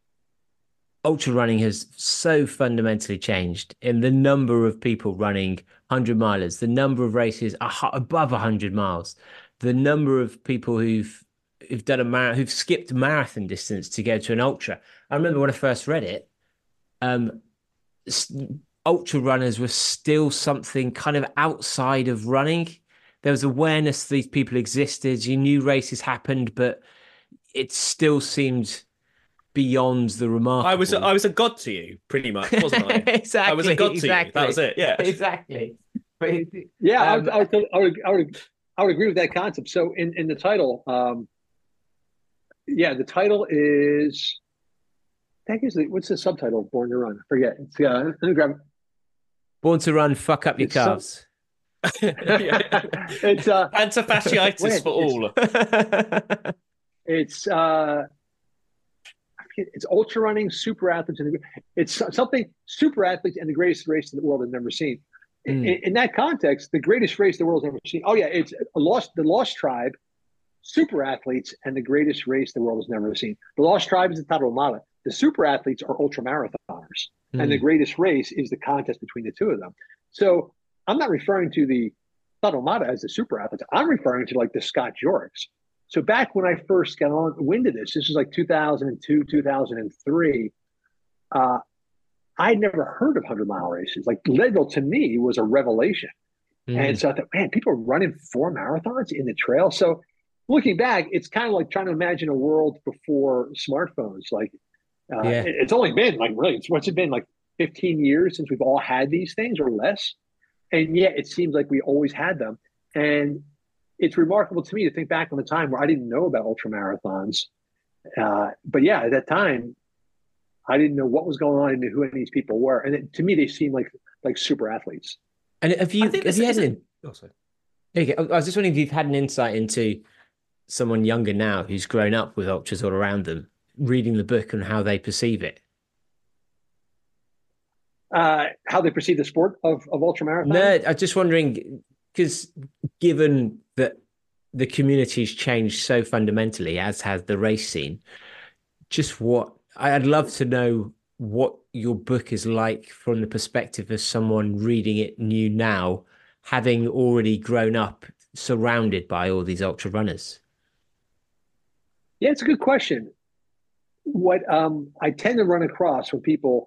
ultra running has so fundamentally changed in the number of people running hundred milers, the number of races above one hundred miles, the number of people who've who've done a mar- who've skipped marathon distance to go to an ultra. I remember when I first read it, um, ultra runners were still something kind of outside of running. There was awareness these people existed. You knew races happened, but it still seemed beyond the remarkable. I was I was a god to you, pretty much, wasn't I? exactly. I was a god to exactly. you. That was it. Yeah, exactly. But it, Yeah, I, um, would, I, would, I, would, I, would, I would agree with that concept. So in, in the title, um, yeah, the title is, I guess, what's the subtitle of Born to Run? I forget. It's, uh, let me grab it. Born to Run, fuck up your It's some- calves. it's uh, plantar fasciitis Wait, for all. it's uh, I forget, it's ultra running, super athletes, and it's something super athletes and the greatest race the world has never seen. In, Mm. in that context, the greatest race the world has ever seen. Oh yeah, it's a lost the Lost Tribe, super athletes, and the greatest race the world has never seen. The Lost Tribe is the Tarahumara. The super athletes are ultra marathoners, Mm. and the greatest race is the contest between the two of them. So I'm not referring to the Tarahumara as the super athletes. I'm referring to like the Scott Jureks. So back when I first got on wind of this, this was like two thousand two, two thousand three. Uh, I'd never heard of hundred mile races. Like Leadville to me was a revelation. Mm. And so I thought, man, people are running four marathons in the trail. So looking back, it's kind of like trying to imagine a world before smartphones. Like uh, Yeah. it- it's only been like really, it's, what's it been like fifteen years since we've all had these things or less. And yet it seems like we always had them. And it's remarkable to me to think back on the time where I didn't know about ultra marathons. Uh, but yeah, at that time, I didn't know what was going on. I didn't know who any of these people were. And it, to me, they seemed like like super athletes. And have you, I think have this you had is- an, Oh, sorry. there you go. I was just wondering if you've had an insight into someone younger now who's grown up with ultras all around them, reading the book and how they perceive it. Uh, how they perceive the sport of, of ultra marathon. No, I'm just wondering, because given that the community's changed so fundamentally, as has the race scene, just what I'd love to know what your book is like from the perspective of someone reading it new now, having already grown up surrounded by all these ultra runners. Yeah, it's a good question. What um, I tend to run across when people,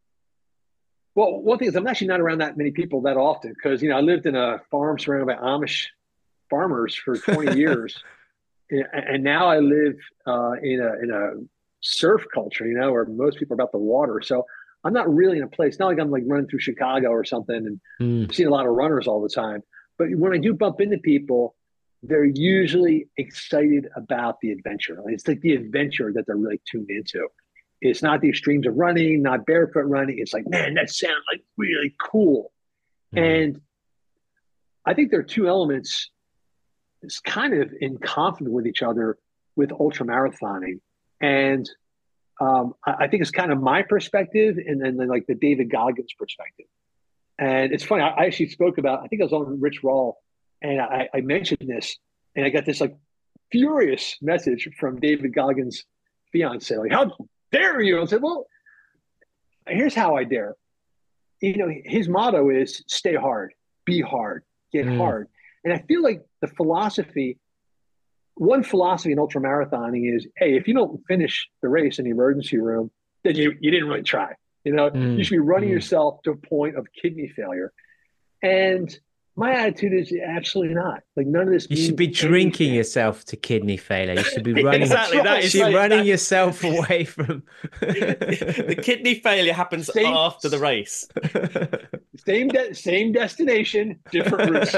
well, one thing is I'm actually not around that many people that often because, you know, I lived in a farm surrounded by Amish farmers for twenty years. And, and now I live uh, in a in a surf culture, you know, where most people are about the water. So I'm not really in a place, not like I'm like running through Chicago or something and Mm. seeing a lot of runners all the time. But when I do bump into people, they're usually excited about the adventure. It's like the adventure that they're really tuned into. It's not the extremes of running, not barefoot running. It's like, man, that sounds like really cool. Mm. And I think there are two elements that's kind of in conflict with each other with ultra marathoning. And um, I, I think it's kind of my perspective and then like the David Goggins perspective. And it's funny, I, I actually spoke about, I think I was on Rich Roll and I, I mentioned this and I got this like furious message from David Goggins' fiance, like, how dare you? I said, well, here's how I dare. You know, his motto is stay hard, be hard, get Mm. hard. And I feel like the philosophy, one philosophy in ultra marathoning is, hey, if you don't finish the race in the emergency room, then you, you didn't really try. You know, Mm. you should be running Mm. yourself to a point of kidney failure. And my attitude is absolutely not. Like none of this. You should means be drinking anything. yourself to kidney failure. You should be running. Exactly, that you is should be right, running that- yourself away from. The kidney failure happens Same- after the race. Same de- same destination, different routes.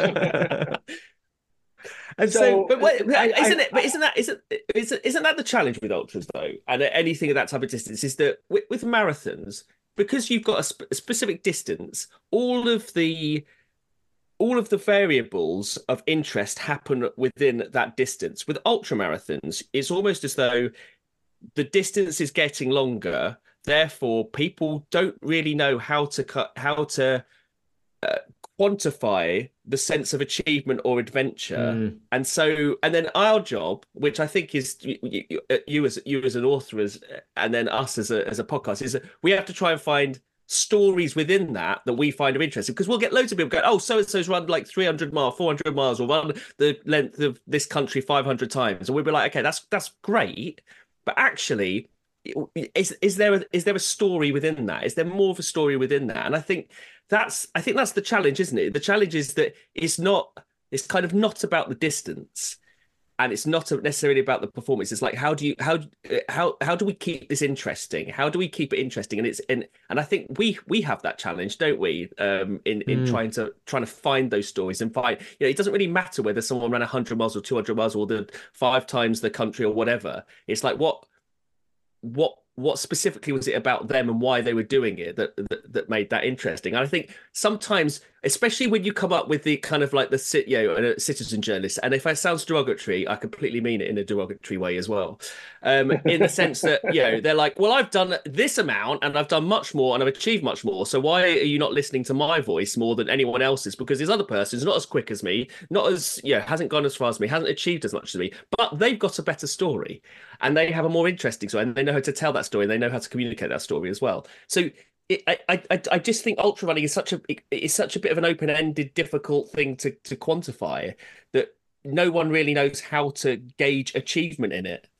And so, So, But wait, I- I- isn't it? But isn't that isn't isn't isn't that the challenge with ultras though, and anything of that type of distance is that with, with marathons, because you've got a, sp- a specific distance, all of the all of the variables of interest happen within that distance. With ultra marathons, it's almost as though the distance is getting longer, therefore people don't really know how to cut how to uh, quantify the sense of achievement or adventure. Mm. And so, and then our job, which I think is you, you, you as you as an author, as, and then us as a as a podcast, is that we have to try and find stories within that that we find of interesting. Because we'll get loads of people going, oh, so and so's run like three hundred miles, four hundred miles, or run the length of this country five hundred times, and we'll be like, okay, that's that's great, but actually, is is there a, is there a story within that? Is there more of a story within that? And I think that's I think that's the challenge, isn't it? The challenge is that it's not it's kind of not about the distance. and it's not necessarily about the performance. It's like how do you how how how do we keep this interesting? How do we keep it interesting? And it's and and I think we we have that challenge, don't we? Um, in in Mm. trying to trying to find those stories and find. You know, it doesn't really matter whether someone ran a hundred miles or two hundred miles or the five times the country or whatever. It's like what what what specifically was it about them and why they were doing it that, that that made that interesting? And I think sometimes, especially when you come up with the kind of like the sit, you know, a citizen journalist, and if it sounds derogatory, I completely mean it in a derogatory way as well, um, in the sense that you know they're like, well, I've done this amount and I've done much more and I've achieved much more. So why are you not listening to my voice more than anyone else's? Because this other person's not as quick as me, not as you know, hasn't gone as far as me, hasn't achieved as much as me, but they've got a better story and they have a more interesting story and they know how to tell that story and they know how to communicate that story as well. So it, I, I, I just think ultra running is such a is such a bit of an open-ended, difficult thing to to quantify that no one really knows how to gauge achievement in it.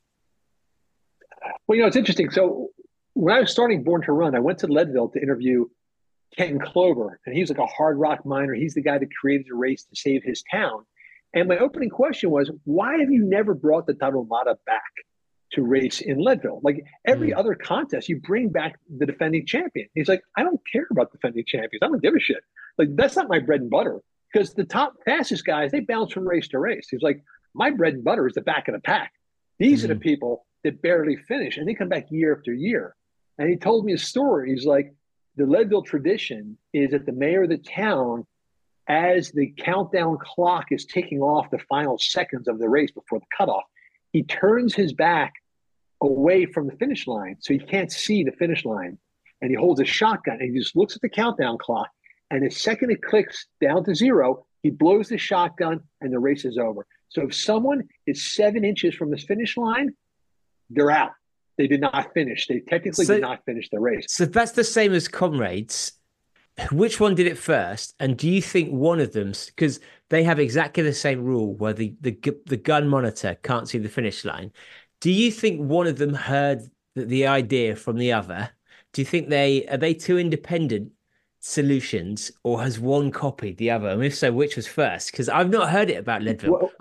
Well, you know, it's interesting. So when I was starting Born to Run, I went to Leadville to interview Ken Clover, and he's like a hard rock miner. He's the guy that created the race to save his town. And my opening question was, why have you never brought the Tarahumara back to race in Leadville? Like every mm. other contest, you bring back the defending champion. He's like, I don't care about defending champions. I don't give a shit. Like, that's not my bread and butter, because the top fastest guys, they bounce from race to race. He's like, my bread and butter is the back of the pack. These mm. are the people that barely finish, and they come back year after year. And he told me a story. He's like, the Leadville tradition is that the mayor of the town, as the countdown clock is ticking off the final seconds of the race before the cutoff, he turns his back away from the finish line so he can't see the finish line. And he holds a shotgun and he just looks at the countdown clock. And the second it clicks down to zero, he blows the shotgun and the race is over. So if someone is seven inches from the finish line, they're out. They did not finish. They technically so, did not finish the race. So that's the same as Comrades. Which one did it first? And do you think one of them, because they have exactly the same rule where the, the the gun monitor can't see the finish line, do you think one of them heard the, the idea from the other? Do you think they are they two independent solutions, or has one copied the other? And if so, which was first? Because I've not heard it about Leadville. Well,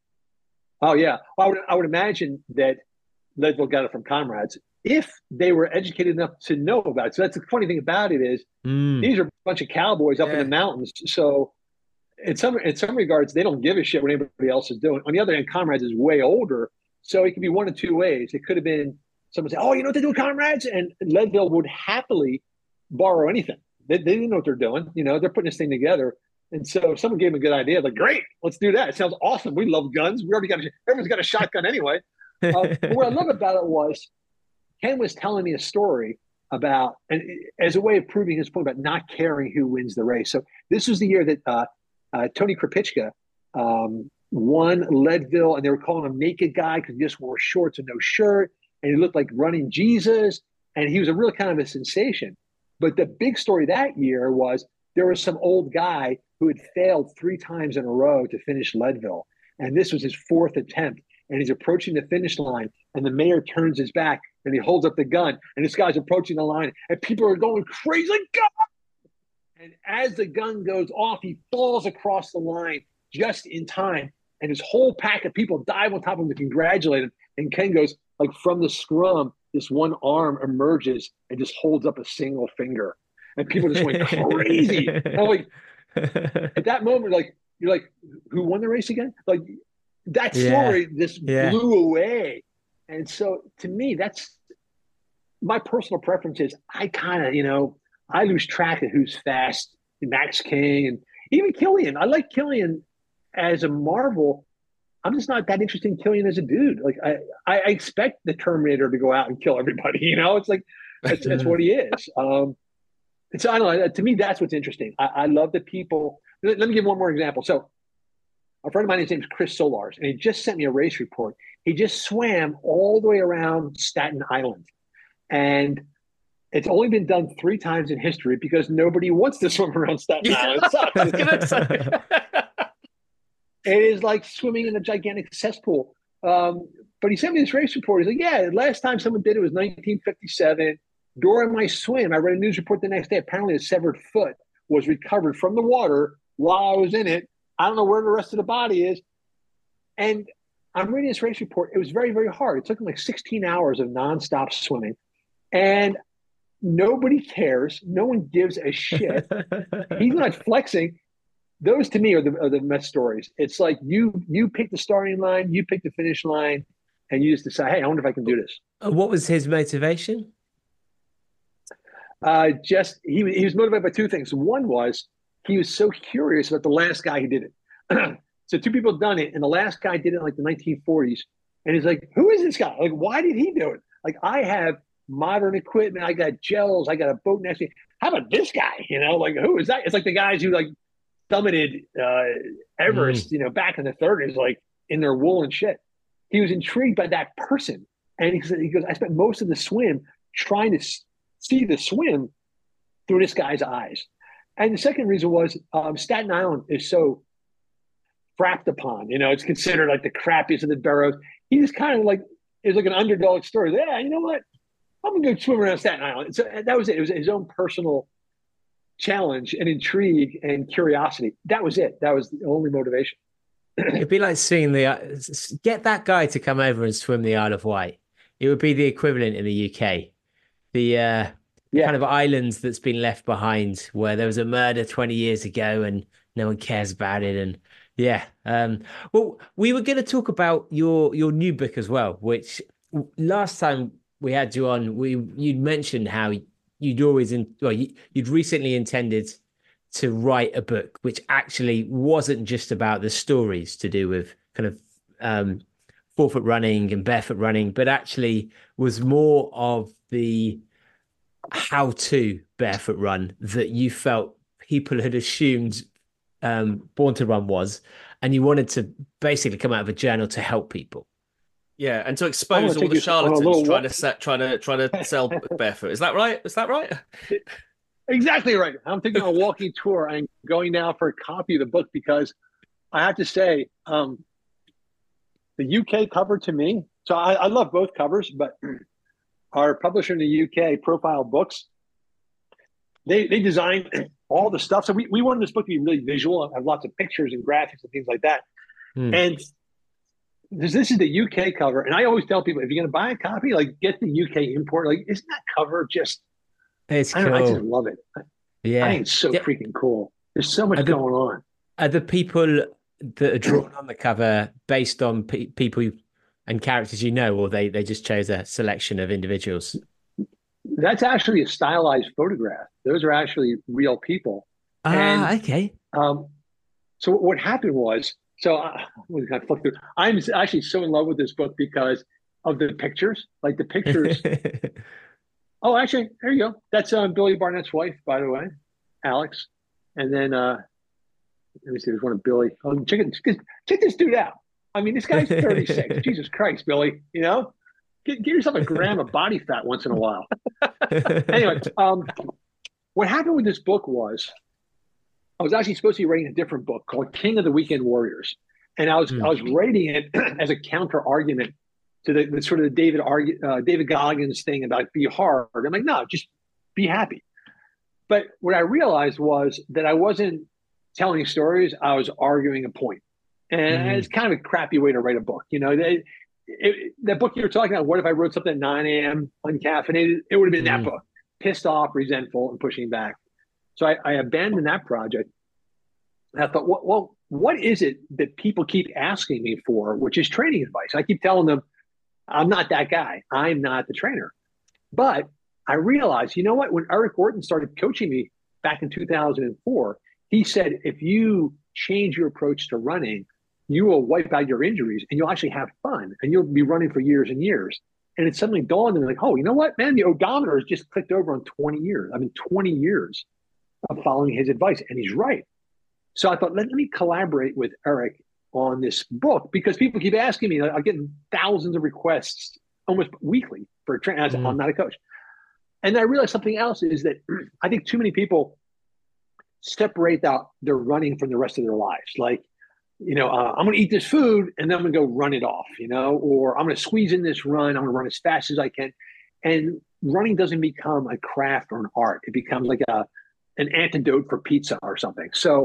oh yeah, I would I would imagine that Leadville got it from Comrades if they were educated enough to know about it. So that's the funny thing about it is mm. these are a bunch of cowboys up yeah. in the mountains. So in some in some regards, they don't give a shit what anybody else is doing. On the other hand, Comrades is way older, so it could be one of two ways. It could have been someone say, "Oh, you know what they do, Comrades," and Leadville would happily borrow anything. They, they didn't know what they're doing. You know, they're putting this thing together. And so if someone gave them a good idea, like, great, let's do that. It sounds awesome. We love guns. We already got a, everyone's got a shotgun anyway. Uh, but what I love about it was Ken was telling me a story about, and as a way of proving his point about not caring who wins the race. So this was the year that uh, uh, Tony Krapicka um, won Leadville, and they were calling him Naked Guy because he just wore shorts and no shirt, and he looked like running Jesus, and he was a real kind of a sensation. But the big story that year was there was some old guy who had failed three times in a row to finish Leadville, and this was his fourth attempt. And he's approaching the finish line, and the mayor turns his back, and he holds up the gun, and this guy's approaching the line, and people are going crazy, gun! And as the gun goes off, he falls across the line just in time, and his whole pack of people dive on top of him to congratulate him. And Ken goes, like, from the scrum, this one arm emerges and just holds up a single finger, and people just went crazy. And I'm like, at that moment, like, you're like, who won the race again? Like, that story yeah. just yeah. blew away. And so to me, that's my personal preference is I kind of, you know, I lose track of who's fast, Max King and even Killian. I like Killian as a Marvel. I'm just not that interested in Killian as a dude. Like I, I expect the Terminator to go out and kill everybody, you know, it's like, that's, that's what he is. Um, and so I don't know, to me, that's what's interesting. I, I love the people. Let, let me give one more example. So a friend of mine, his name is Chris Solars, and he just sent me a race report. He just swam all the way around Staten Island. And it's only been done three times in history because nobody wants to swim around Staten Island. It sucks. It is like swimming in a gigantic cesspool. Um, but he sent me this race report. He's like, yeah, last time someone did it was nineteen fifty-seven. During my swim, I read a news report the next day. Apparently a severed foot was recovered from the water while I was in it. I don't know where the rest of the body is. And I'm reading this race report. It was very, very hard. It took him like sixteen hours of nonstop swimming. And nobody cares. No one gives a shit. He's not flexing. Those to me are the, are the best stories. It's like you you pick the starting line, you pick the finish line, and you just decide, hey, I wonder if I can do this. What was his motivation? Uh, just he, he was motivated by two things. One was he was so curious about the last guy who did it. So two people have done it, and the last guy did it in like the nineteen forties. And he's like, who is this guy? Like, why did he do it? Like, I have modern equipment. I got gels. I got a boat next to me. How about this guy? You know, like, who is that? It's like the guys who like summited uh, Everest, mm. you know, back in the thirties, like in their wool and shit. He was intrigued by that person. And he said, he goes, I spent most of the swim trying to see the swim through this guy's eyes. And the second reason was um, Staten Island is so frapped upon, you know, it's considered like the crappiest of the boroughs. He just kind of like, it was like an underdog story. Yeah, you know what? I'm going to go swim around Staten Island. So that was it. It was his own personal challenge and intrigue and curiosity. That was it. That was the only motivation. It'd be like seeing the, get that guy to come over and swim the Isle of Wight. It would be the equivalent in the U K. The uh, yeah. kind of islands that's been left behind where there was a murder twenty years ago and no one cares about it. And yeah. Um, well, we were going to talk about your your new book as well, which last time we had you on, we you'd mentioned how you'd always in well, you, you'd recently intended to write a book, which actually wasn't just about the stories to do with kind of um, forefoot running and barefoot running, but actually was more of the how-to barefoot run that you felt people had assumed um, Born to Run was, and you wanted to basically come out of a journal to help people. Yeah, and to expose all the charlatans trying to set, trying to trying to sell barefoot. Is that right? Is that right? Exactly right. I'm taking a walking tour. I'm going now for a copy of the book because I have to say, um, the U K cover to me. So I, I love both covers, but our publisher in the U K, Profile Books, they they designed all the stuff. So we, we wanted this book to be really visual, have lots of pictures and graphics and things like that. Mm. And this, this is the U K cover. And I always tell people, if you're going to buy a copy, like get the U K import. Like, isn't that cover just, it's I, cool. know, I just love it. Yeah. I think it's so yeah. freaking cool. There's so much are the, going on. Are the people that are drawn on the cover based on pe- people and characters you know, or they, they just chose a selection of individuals? That's actually a stylized photograph. Those are actually real people. Ah, and, okay. Um, so what happened was, so I, we kind of flip through. I'm actually so in love with this book because of the pictures. Like the pictures. Oh, actually, there you go. That's um, Billy Barnett's wife, by the way, Alex. And then uh, let me see. There's one of Billy. Oh, check it. Check this dude out. I mean, this guy's thirty-six. Jesus Christ, Billy. You know, get, get yourself a gram of body fat once in a while. Anyway, um, what happened with this book was, I was actually supposed to be writing a different book called King of the Weekend Warriors, and I was mm. I was writing it as a counter argument to the, the sort of the David uh, David Goggins thing about be hard. I'm like, no, just be happy. But what I realized was that I wasn't telling stories; I was arguing a point, and mm. it's kind of a crappy way to write a book. You know, they, it, that book you were talking about. What if I wrote something at nine a.m. uncaffeinated? It would have been mm. that book, pissed off, resentful, and pushing back. So I, I abandoned that project. And I thought, well, well, what is it that people keep asking me for, which is training advice? I keep telling them, I'm not that guy. I'm not the trainer. But I realized, you know what? When Eric Orton started coaching me back in two thousand four, he said, if you change your approach to running, you will wipe out your injuries and you'll actually have fun and you'll be running for years and years. And it suddenly dawned on me like, oh, you know what, man? The odometer has just clicked over on twenty years. I mean, twenty years of following his advice. And he's right. So I thought, let, let me collaborate with Eric on this book because people keep asking me. I'm getting thousands of requests almost weekly for a trainer. Mm. I'm not a coach. And I realized something else is that I think too many people separate out their running from the rest of their lives. Like, you know, uh, I'm going to eat this food and then I'm going to go run it off, you know, or I'm going to squeeze in this run. I'm going to run as fast as I can. And running doesn't become a craft or an art. It becomes like a, an antidote for pizza or something. So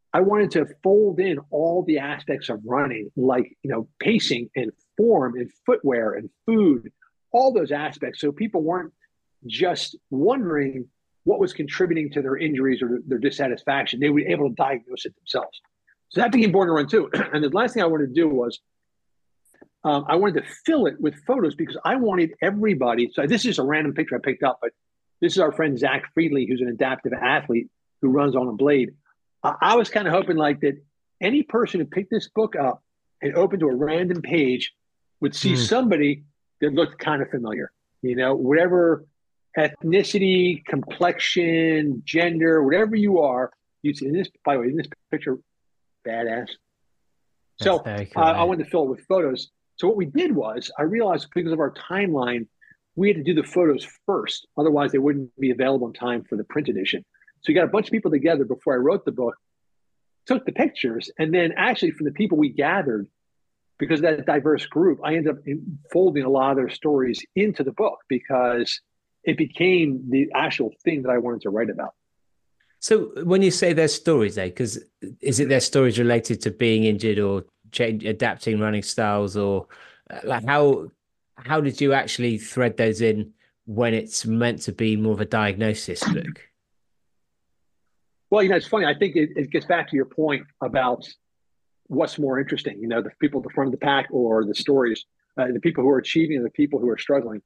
I wanted to fold in all the aspects of running, like, you know, pacing and form and footwear and food, all those aspects. So people weren't just wondering what was contributing to their injuries or their dissatisfaction. They were able to diagnose it themselves. So that became Born to Run too. And the last thing I wanted to do was um, I wanted to fill it with photos because I wanted everybody. So this is a random picture I picked up, but this is our friend Zach Friedley, who's an adaptive athlete who runs on a blade. Uh, I was kind of hoping like that any person who picked this book up and opened to a random page would see mm. somebody that looked kind of familiar, you know, whatever ethnicity, complexion, gender, whatever you are. You see in this, by the way, in this picture, badass. So cool, uh, I wanted to fill it with photos. So what we did was I realized because of our timeline, we had to do the photos first. Otherwise, they wouldn't be available in time for the print edition. So we got a bunch of people together before I wrote the book, took the pictures, and then actually from the people we gathered, because of that diverse group, I ended up folding a lot of their stories into the book because it became the actual thing that I wanted to write about. So when you say their stories, eh, because is it their stories related to being injured or change, adapting running styles, or like how how did you actually thread those in when it's meant to be more of a diagnosis book? Well, you know, it's funny. I think it, it gets back to your point about what's more interesting, you know, the people at the front of the pack or the stories, uh, the people who are achieving and the people who are struggling.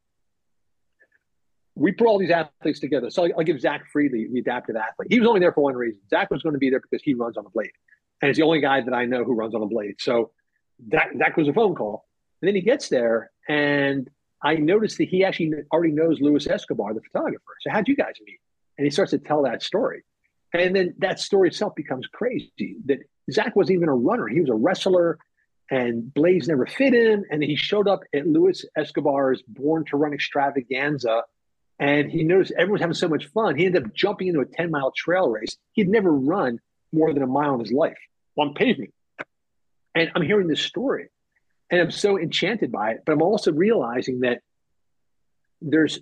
We put all these athletes together. So I'll, I'll give Zach Friedley, the adaptive athlete. He was only there for one reason. Zach was going to be there because he runs on a blade. And it's the only guy that I know who runs on a blade. So that, that was a phone call. And then he gets there, and I noticed that he actually already knows Luis Escobar, the photographer. So how'd you guys meet? And he starts to tell that story. And then that story itself becomes crazy, that Zach wasn't even a runner. He was a wrestler, and blades never fit him. And then he showed up at Luis Escobar's Born to Run extravaganza, and he noticed everyone's having so much fun. He ended up jumping into a ten-mile trail race. He'd never run more than a mile in his life on pavement. And I'm hearing this story, and I'm so enchanted by it. But I'm also realizing that there's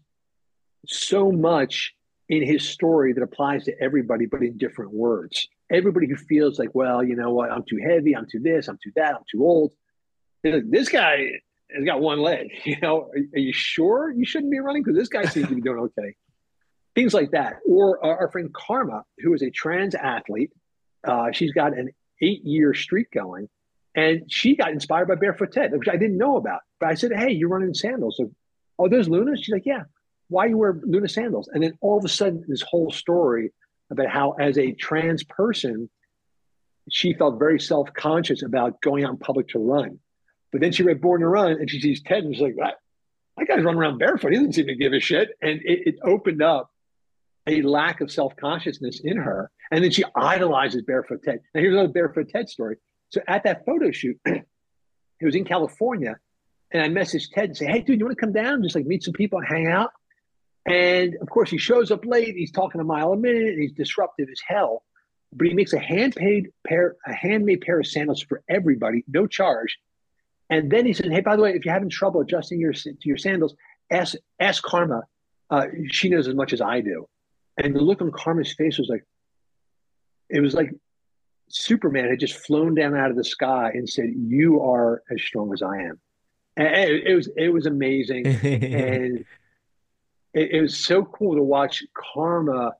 so much in his story that applies to everybody, but in different words. Everybody who feels like, well, you know what, I'm too heavy, I'm too this, I'm too that, I'm too old. Like, this guy has got one leg. You know, are, are you sure you shouldn't be running? Because this guy seems to be doing okay. Things like that. Or our, our friend Karma, who is a trans athlete. Uh, she's got an eight-year streak going, and she got inspired by Barefoot Ted, which I didn't know about. But I said, hey, you're running sandals. So, oh, those Lunas? She's like, yeah. Why you wear Luna sandals? And then all of a sudden, this whole story about how, as a trans person, she felt very self-conscious about going out in public to run. But then she read Born to Run, and she sees Ted, and she's like, that, that guy's running around barefoot. He doesn't seem to give a shit. And it, it opened up a lack of self-consciousness in her. And then she idolizes Barefoot Ted. Now, here's another Barefoot Ted story. So at that photo shoot, it was in California, and I messaged Ted and said, hey, dude, you want to come down, just like meet some people and hang out? And of course, he shows up late. He's talking a mile a minute. And he's disruptive as hell. But he makes a handmade pair, a handmade pair of sandals for everybody, no charge. And then he said, "Hey, by the way, if you're having trouble adjusting your to your sandals, ask ask Karma. Uh, she knows as much as I do." And the look on Karma's face was like, it was like Superman had just flown down out of the sky and said, "You are as strong as I am." And it, it was it was amazing, and it, it was so cool to watch Karma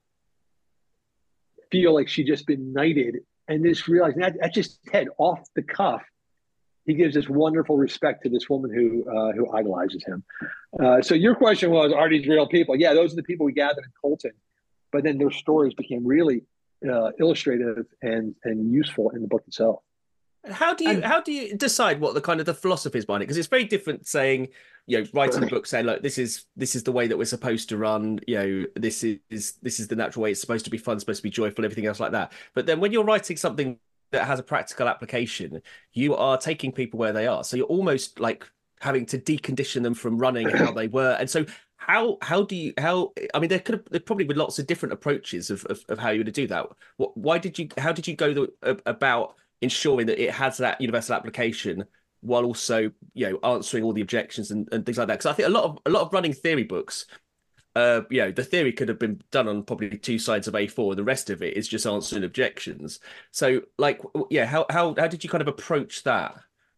feel like she'd just been knighted, and just realizing that that's just Ted off the cuff. He gives this wonderful respect to this woman who uh, who idolizes him. Uh, so your question was, are these real people? Yeah, those are the people we gathered in Colton, but then their stories became really uh, illustrative and and useful in the book itself. How do you and, how do you decide what the kind of the philosophy is behind it? Because it's very different saying, you know, writing a book saying, look, this is this is the way that we're supposed to run. You know, this is this is the natural way. It's supposed to be fun, supposed to be joyful, everything else like that. But then when you're writing something that has a practical application, you are taking people where they are. So you're almost like having to decondition them from running how they were. And so how how do you how I mean there could have there probably been lots of different approaches of of, of how you would do that. What why did you how did you go the, about ensuring that it has that universal application while also, you know, answering all the objections and, and things like that? Because I think a lot of a lot of running theory books, uh, you know, the theory could have been done on probably two sides of A four. The rest of it is just answering objections. So, like, yeah, how how how did you kind of approach that?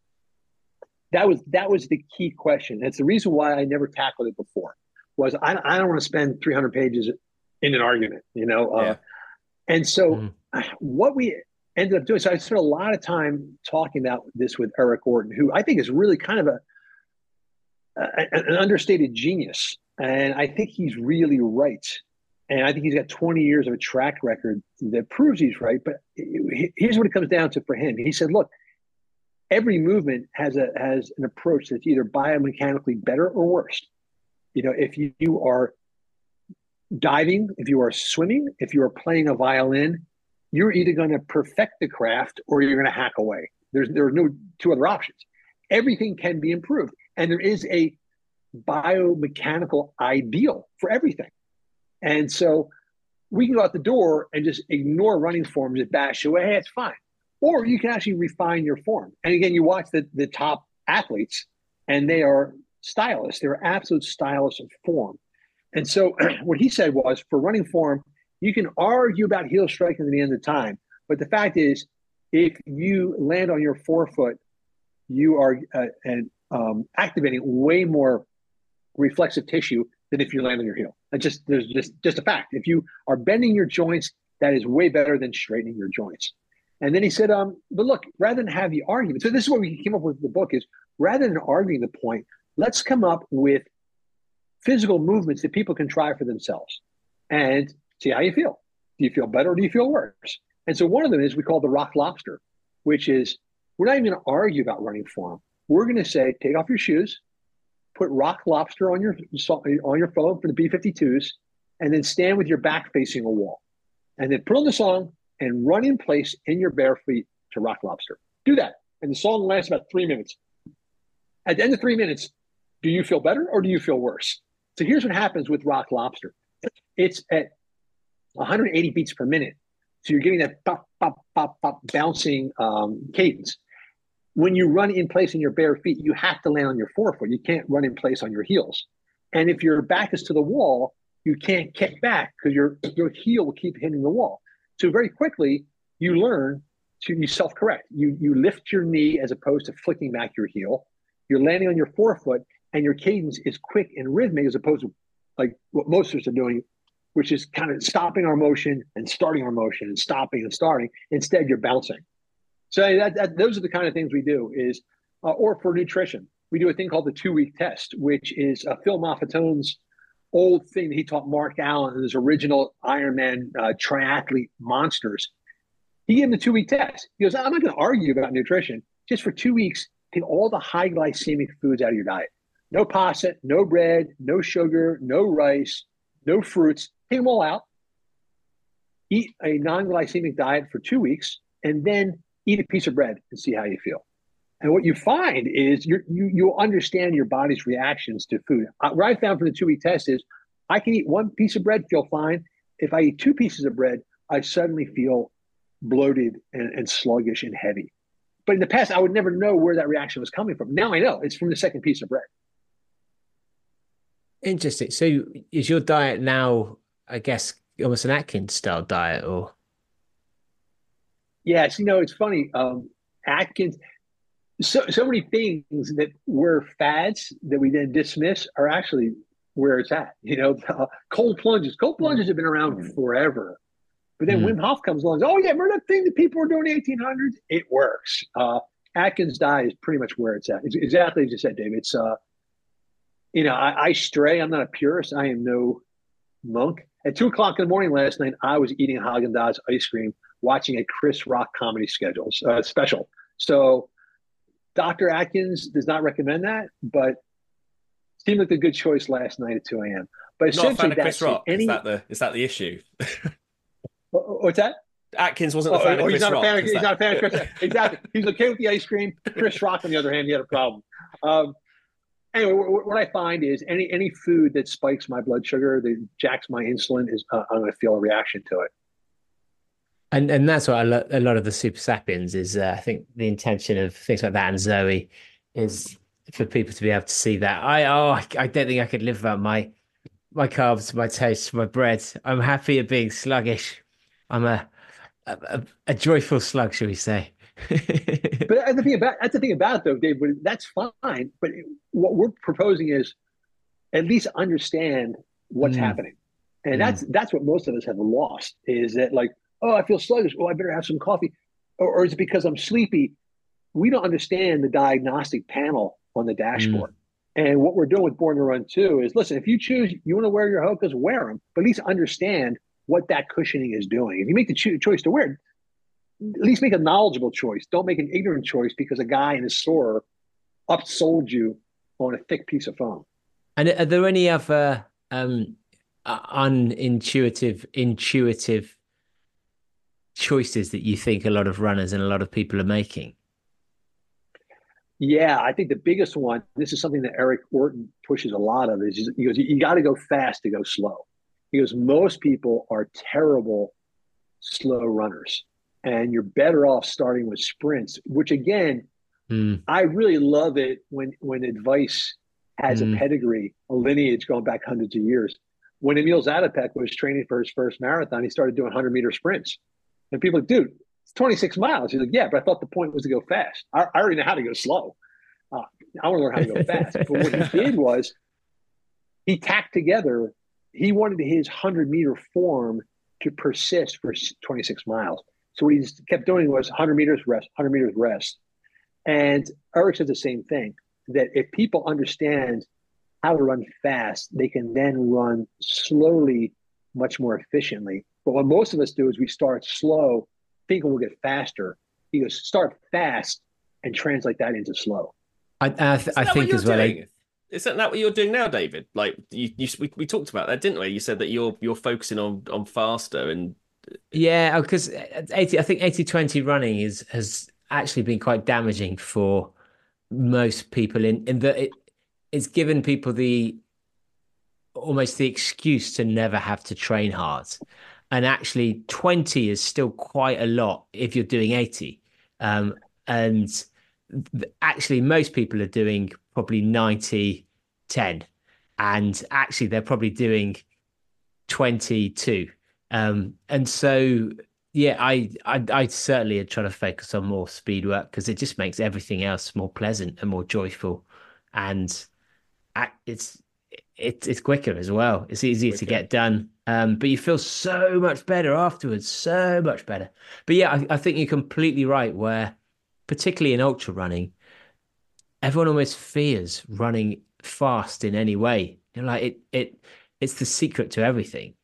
That was that was the key question. It's the reason why I never tackled it before. Was I, I don't want to spend three hundred pages in an argument, you know. Uh, Yeah. And so, Mm. what we ended up doing. So I spent a lot of time talking about this with Eric Orton, who I think is really kind of a, a an understated genius, and I think he's really right. And I think he's got twenty years of a track record that proves he's right. But here's what it comes down to for him. He said, "Look, every movement has a has an approach that's either biomechanically better or worse. You know, if you, you are diving, if you are swimming, if you are playing a violin, you're either going to perfect the craft or you're going to hack away. There's there are no two other options. Everything can be improved, and there is a biomechanical ideal for everything. And so we can go out the door and just ignore running forms that bash away. Hey, it's fine. Or you can actually refine your form. And again, you watch the, the top athletes, and they are stylists. They're absolute stylists of form. And so what he said was, for running form, you can argue about heel striking at the end of the time. But the fact is, if you land on your forefoot, you are uh, and, um, activating way more reflexive tissue than if you land on your heel. It's just there's just just a fact. If you are bending your joints, that is way better than straightening your joints. And then he said, um, but look, rather than have the argument, so this is what we came up with in the book is, rather than arguing the point, let's come up with physical movements that people can try for themselves and see how you feel. Do you feel better or do you feel worse? And so one of them is we call the rock lobster, which is we're not even going to argue about running form. We're going to say, take off your shoes, put rock lobster on your on your phone for the B fifty-twos, and then stand with your back facing a wall. And then put on the song and run in place in your bare feet to rock lobster. Do that. And the song lasts about three minutes. At the end of three minutes, do you feel better or do you feel worse? So here's what happens with rock lobster. It's at one hundred eighty beats per minute. So you're getting that pop, pop, pop, pop bouncing um, cadence. When you run in place in your bare feet, you have to land on your forefoot. You can't run in place on your heels. And if your back is to the wall, you can't kick back because your, your heel will keep hitting the wall. So very quickly, you learn to you self-correct. You, you lift your knee as opposed to flicking back your heel. You're landing on your forefoot, and your cadence is quick and rhythmic as opposed to like what most of us are doing, which is kind of stopping our motion and starting our motion and stopping and starting. Instead, you're bouncing. So that, that, those are the kind of things we do is, uh, or for nutrition, we do a thing called the two-week test, which is uh, Phil Maffetone's old thing that he taught Mark Allen and his original Ironman uh, triathlete monsters. He gave him the two-week test. He goes, I'm not going to argue about nutrition. Just for two weeks, take all the high glycemic foods out of your diet. No pasta, no bread, no sugar, no rice, no fruits. Take them all out. Eat a non-glycemic diet for two weeks, and then eat a piece of bread and see how you feel. And what you find is you're, you you'll understand your body's reactions to food. Uh, what I found from the two-week test is I can eat one piece of bread, feel fine. If I eat two pieces of bread, I suddenly feel bloated and, and sluggish and heavy. But in the past, I would never know where that reaction was coming from. Now I know it's from the second piece of bread. Interesting. So is your diet now, I guess, almost an Atkins style diet, or? Yes, you know, it's funny. Um, Atkins, so so many things that were fads that we then dismiss are actually where it's at. You know, uh, cold plunges. Cold plunges have been around forever. But then Mm. Wim Hof comes along and says, oh, yeah, remember that thing that people were doing in the eighteen hundreds? It works. Uh, Atkins diet is pretty much where it's at. It's exactly as you said, Dave. It's, uh, you know, I, I stray. I'm not a purist. I am no monk. At two o'clock in the morning last night, I was eating Haagen-Dazs ice cream, watching a Chris Rock comedy schedule, uh, special. So Doctor Atkins does not recommend that, but seemed like a good choice last night at two a.m. But Not a fan essentially, of Chris that's Rock. any. Is that the is that the issue? What's that? Atkins wasn't a Oh, fan oh, of he's Chris not Rock. a fan. Of, is he's that- not a fan of Chris. Rock. Exactly. He's okay with the ice cream. Chris Rock, on the other hand, he had a problem. Um, anyway, what, what I find is any any food that spikes my blood sugar, that jacks my insulin, is uh, I'm going to feel a reaction to it. And and that's what a lot, a lot of the Super Sapiens is. Uh, I think the intention of things like that and Zoe is for people to be able to see that. I oh I, I don't think I could live without my my carbs, my taste, my bread. I'm happy at being sluggish. I'm a a, a, a joyful slug, shall we say? But that's the thing about that's the thing about it, though, Dave. But that's fine. But what we're proposing is at least understand what's Mm, happening, and mm, that's that's what most of us have lost. Is that like, oh, I feel sluggish. Oh, I better have some coffee, or, or is it because I'm sleepy? We don't understand the diagnostic panel on the mm. dashboard. And what we're doing with Born to Run two is, listen, if you choose, you want to wear your Hokas, wear them, but at least understand what that cushioning is doing. If you make the cho- choice to wear it, at least make a knowledgeable choice. Don't make an ignorant choice because a guy in a store upsold you on a thick piece of foam. And are there any other um uh, unintuitive, intuitive choices that you think a lot of runners and a lot of people are making? Yeah, I think the biggest one, this is something that Eric Orton pushes a lot of, is he goes, you got to go fast to go slow. He goes, most people are terrible slow runners, and you're better off starting with sprints, which again, Mm, I really love it when when advice has a mm, pedigree, a lineage going back hundreds of years. When Emil Zatopek was training for his first marathon, he started doing hundred meter sprints. And people are like, dude, it's twenty-six miles. He's like, yeah, but I thought the point was to go fast. I, I already know how to go slow. Uh, I want to learn how to go fast. But what he did was he tacked together, he wanted his hundred meter form to persist for twenty-six miles. So what he just kept doing was one hundred meters rest, one hundred meters rest. And Eric says the same thing, that if people understand how to run fast, they can then run slowly, much more efficiently. But what most of us do is we start slow, thinking we'll get faster. He goes, start fast and translate that into slow. I I, th Isn't I that what think you're as well. I, doing? Isn't that what you're doing now, David? Like you, you we, we talked about that, didn't we? You said that you're you're focusing on on faster and yeah, because eighty, I think eighty twenty running is has actually been quite damaging for most people in in that it it's given people the almost the excuse to never have to train hard. And actually twenty is still quite a lot if you're doing eighty. Um, and th- actually most people are doing probably ninety ten. And actually they're probably doing twenty-two. Um, and so yeah, I I I certainly try to focus on more speed work because it just makes everything else more pleasant and more joyful. And I- it's it's it's quicker as well. It's easier to quicker. get done. Um, but you feel so much better afterwards, so much better. But yeah, I, I think you're completely right, where particularly in ultra running, everyone almost fears running fast in any way. You're like it it it's the secret to everything.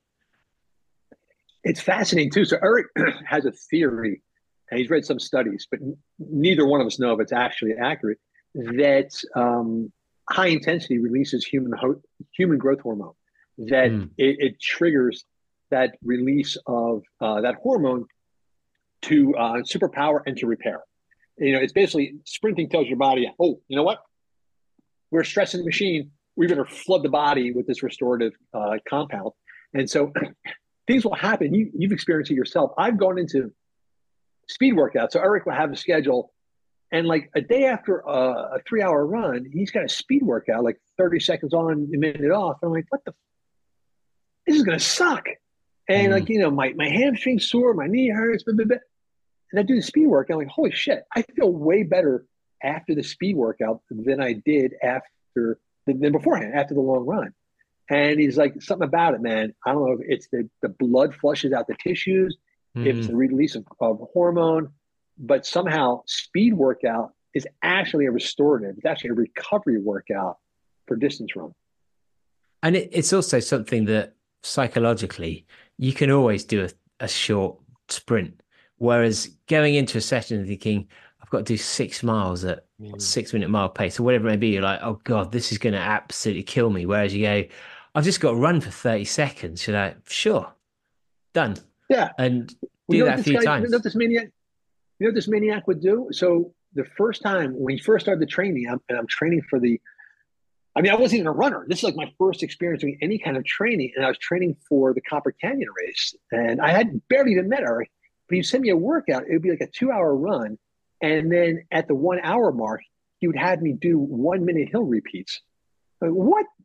It's fascinating too. So Eric has a theory, and he's read some studies, but neither one of us know if it's actually accurate, that um, high intensity releases human ho- human growth hormone, that Mm, it, it triggers that release of uh, that hormone to uh, superpower and to repair. You know, it's basically sprinting tells your body, oh, you know what? We're a stressing machine. We better flood the body with this restorative uh, compound. And so things will happen. You, you've experienced it yourself. I've gone into speed workouts. So Eric will have a schedule, and like a day after a, a three hour run, he's got a speed workout, like thirty seconds on, a minute off. I'm like, what the? This is going to suck. And mm. like, you know, my, my hamstring's sore, my knee hurts, blah, blah, blah. And I do the speed workout. I'm like, holy shit, I feel way better after the speed workout than I did after than beforehand, after the long run. And he's like, something about it, man. I don't know if it's the, the blood flushes out the tissues, if it's Mm. the release of, of hormone, but somehow speed workout is actually a restorative. It's actually a recovery workout for distance run. And it, it's also something that psychologically you can always do a, a short sprint. Whereas going into a session and thinking, I've got to do six miles at Mm. six minute mile pace or whatever it may be, you're like, oh God, this is going to absolutely kill me. Whereas you go, I've just got to run for thirty seconds. You're like, sure, done. Yeah. And Well, do you know that what a this few guy, you times. know what this maniac, you know what this maniac would do? So the first time when he first started the training, I'm, and I'm training for the, I mean, I wasn't even a runner. This is like my first experience doing any kind of training, and I was training for the Copper Canyon race, and I had barely even met Eric. But he sent me a workout. It would be like a two-hour run, and then at the one-hour mark, he would have me do one-minute hill repeats. Like, what?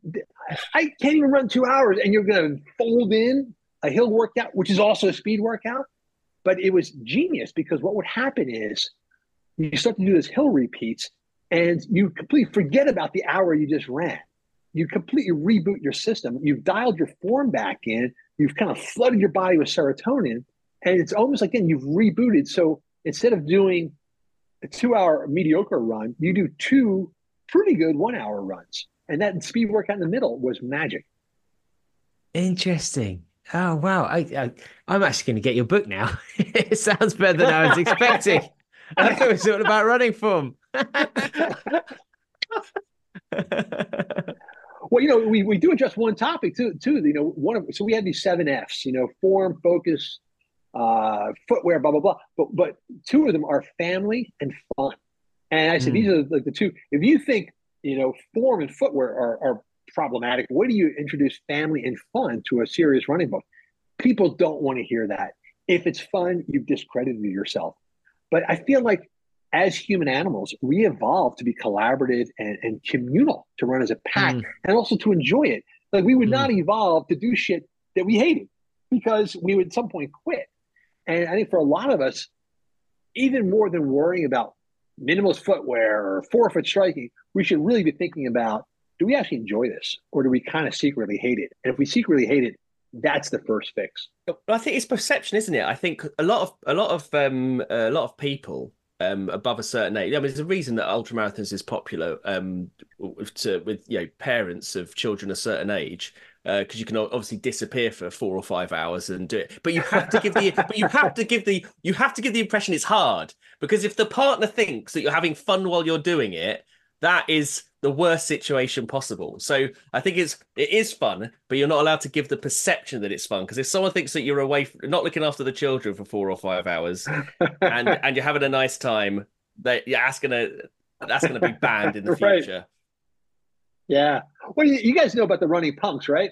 I can't even run two hours, and you're going to fold in a hill workout, which is also a speed workout. But it was genius because what would happen is you start to do those hill repeats, and you completely forget about the hour you just ran. You completely reboot your system. You've dialed your form back in. You've kind of flooded your body with serotonin, and it's almost like, again, you've rebooted. So instead of doing a two-hour mediocre run, you do two pretty good one-hour runs. And that speed workout in the middle was magic. Interesting. Oh, wow. I, I, I'm actually going to get your book now. It sounds better than I was expecting. I thought it was all about running form. Well, you know, we, we do address one topic too, too. You know, one of so we have these seven F's, you know, form, focus, uh, footwear, blah, blah, blah. But but two of them are family and fun. And I said, mm. these are like the two. If you think, you know, form and footwear are, are problematic, what do you introduce family and fun to a serious running book? People don't want to hear that. If it's fun, you've discredited yourself. But I feel like as human animals, we evolved to be collaborative and, and communal, to run as a pack, mm. and also to enjoy it. Like we would mm. not evolve to do shit that we hated, because we would at some point quit. And I think for a lot of us, even more than worrying about minimalist footwear or forefoot striking, we should really be thinking about, do we actually enjoy this, or do we kind of secretly hate it? And if we secretly hate it, that's the first fix. I think it's perception, isn't it? I think a lot of a lot of um, a lot of people um, above a certain age. I mean, there's a reason that ultramarathons is popular um, with, to, with you know parents of children a certain age, because uh, you can obviously disappear for four or five hours and do it. But you have to give the but you have to give the you have to give the impression it's hard, because if the partner thinks that you're having fun while you're doing it, that is the worst situation possible. So I think it's it is fun, but you're not allowed to give the perception that it's fun, because if someone thinks that you're away from, not looking after the children for four or five hours and and you're having a nice time, that yeah, that's gonna that's gonna be banned in the right. future. Yeah. Well, you, you guys know about the running punks, right?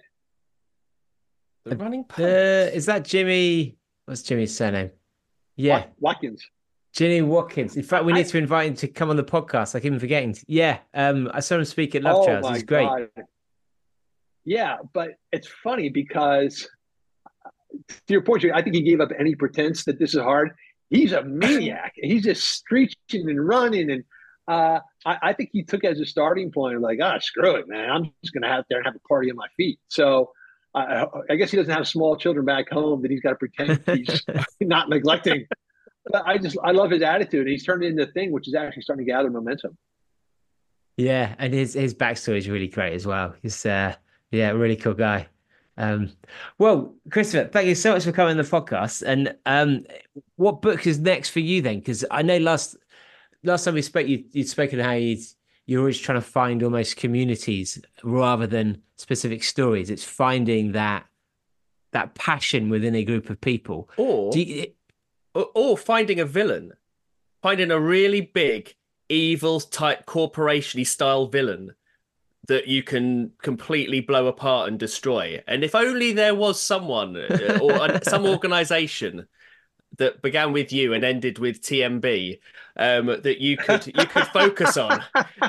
The running punks. Uh, is that Jimmy? What's Jimmy's surname? Yeah, Watkins. Jimmy Watkins. In fact, we I, need to invite him to come on the podcast. I keep forgetting. Yeah, um, I saw him speak at Love oh Trails. He's great. God. Yeah, but it's funny because, to your point, I think he gave up any pretense that this is hard. He's a maniac. He's just screeching and running, and uh, I, I think he took as a starting point, like, ah, oh, screw it, man. I'm just going to out there and have a party on my feet. So uh, I guess he doesn't have small children back home that he's got to pretend he's not neglecting. But I just, I love his attitude. He's turned it into a thing, which is actually starting to gather momentum. Yeah, and his his backstory is really great as well. He's, uh, yeah, a really cool guy. Um, well, Christopher, thank you so much for coming on the podcast. And um, what book is next for you then? Because I know last last time we spoke, you, you'd spoken how you'd, you're always trying to find almost communities rather than specific stories. It's finding that that passion within a group of people. Or... Do you, Or, or finding a villain, finding a really big, evil type corporation-y style villain that you can completely blow apart and destroy. And if only there was someone uh, or some organization that began with you and ended with T M B um, that you could you could focus on.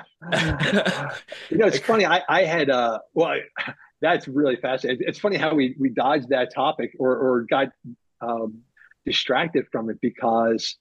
You know, it's funny. I, I had uh, well, I, that's really fascinating. It's funny how we we dodged that topic or or got. Um, distracted from it, because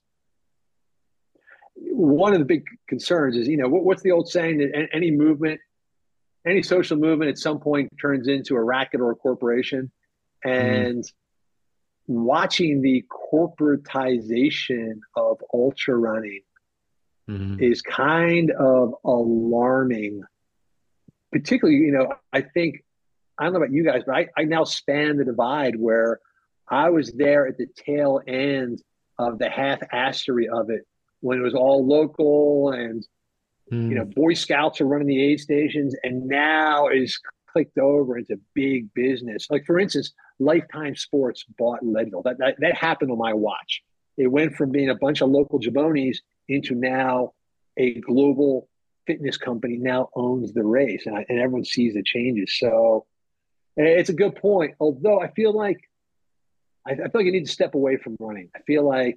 one of the big concerns is, you know, what, what's the old saying that any movement, any social movement at some point turns into a racket or a corporation. And mm. watching the corporatization of ultra running mm. is kind of alarming. Particularly, you know, I think, I don't know about you guys, but I, I now span the divide where I was there at the tail end of the half-assery of it, when it was all local and, mm. you know, Boy Scouts are running the aid stations, and now is clicked over into big business. Like, for instance, Lifetime Sports bought Leadville. That, that, that happened on my watch. It went from being a bunch of local jabonis into now a global fitness company now owns the race, and, I, and everyone sees the changes. So it's a good point. Although I feel like I, I feel like you need to step away from running. I feel like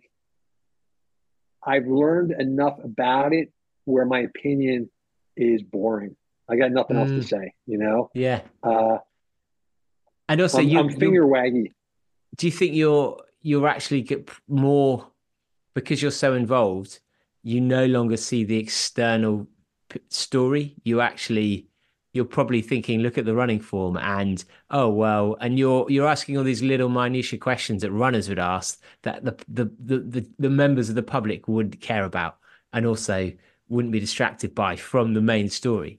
I've learned enough about it where my opinion is boring. I got nothing else to Mm, say, you know. yeah. Uh, And also, I'm you I'm you finger waggy. do you think you're you're actually get more because you're so involved, you no longer see the external p- story. You actually, you're probably thinking, look at the running form, and oh well, and you're you're asking all these little minutiae questions that runners would ask that the the the the, the members of the public would care about, and also wouldn't be distracted by from the main story.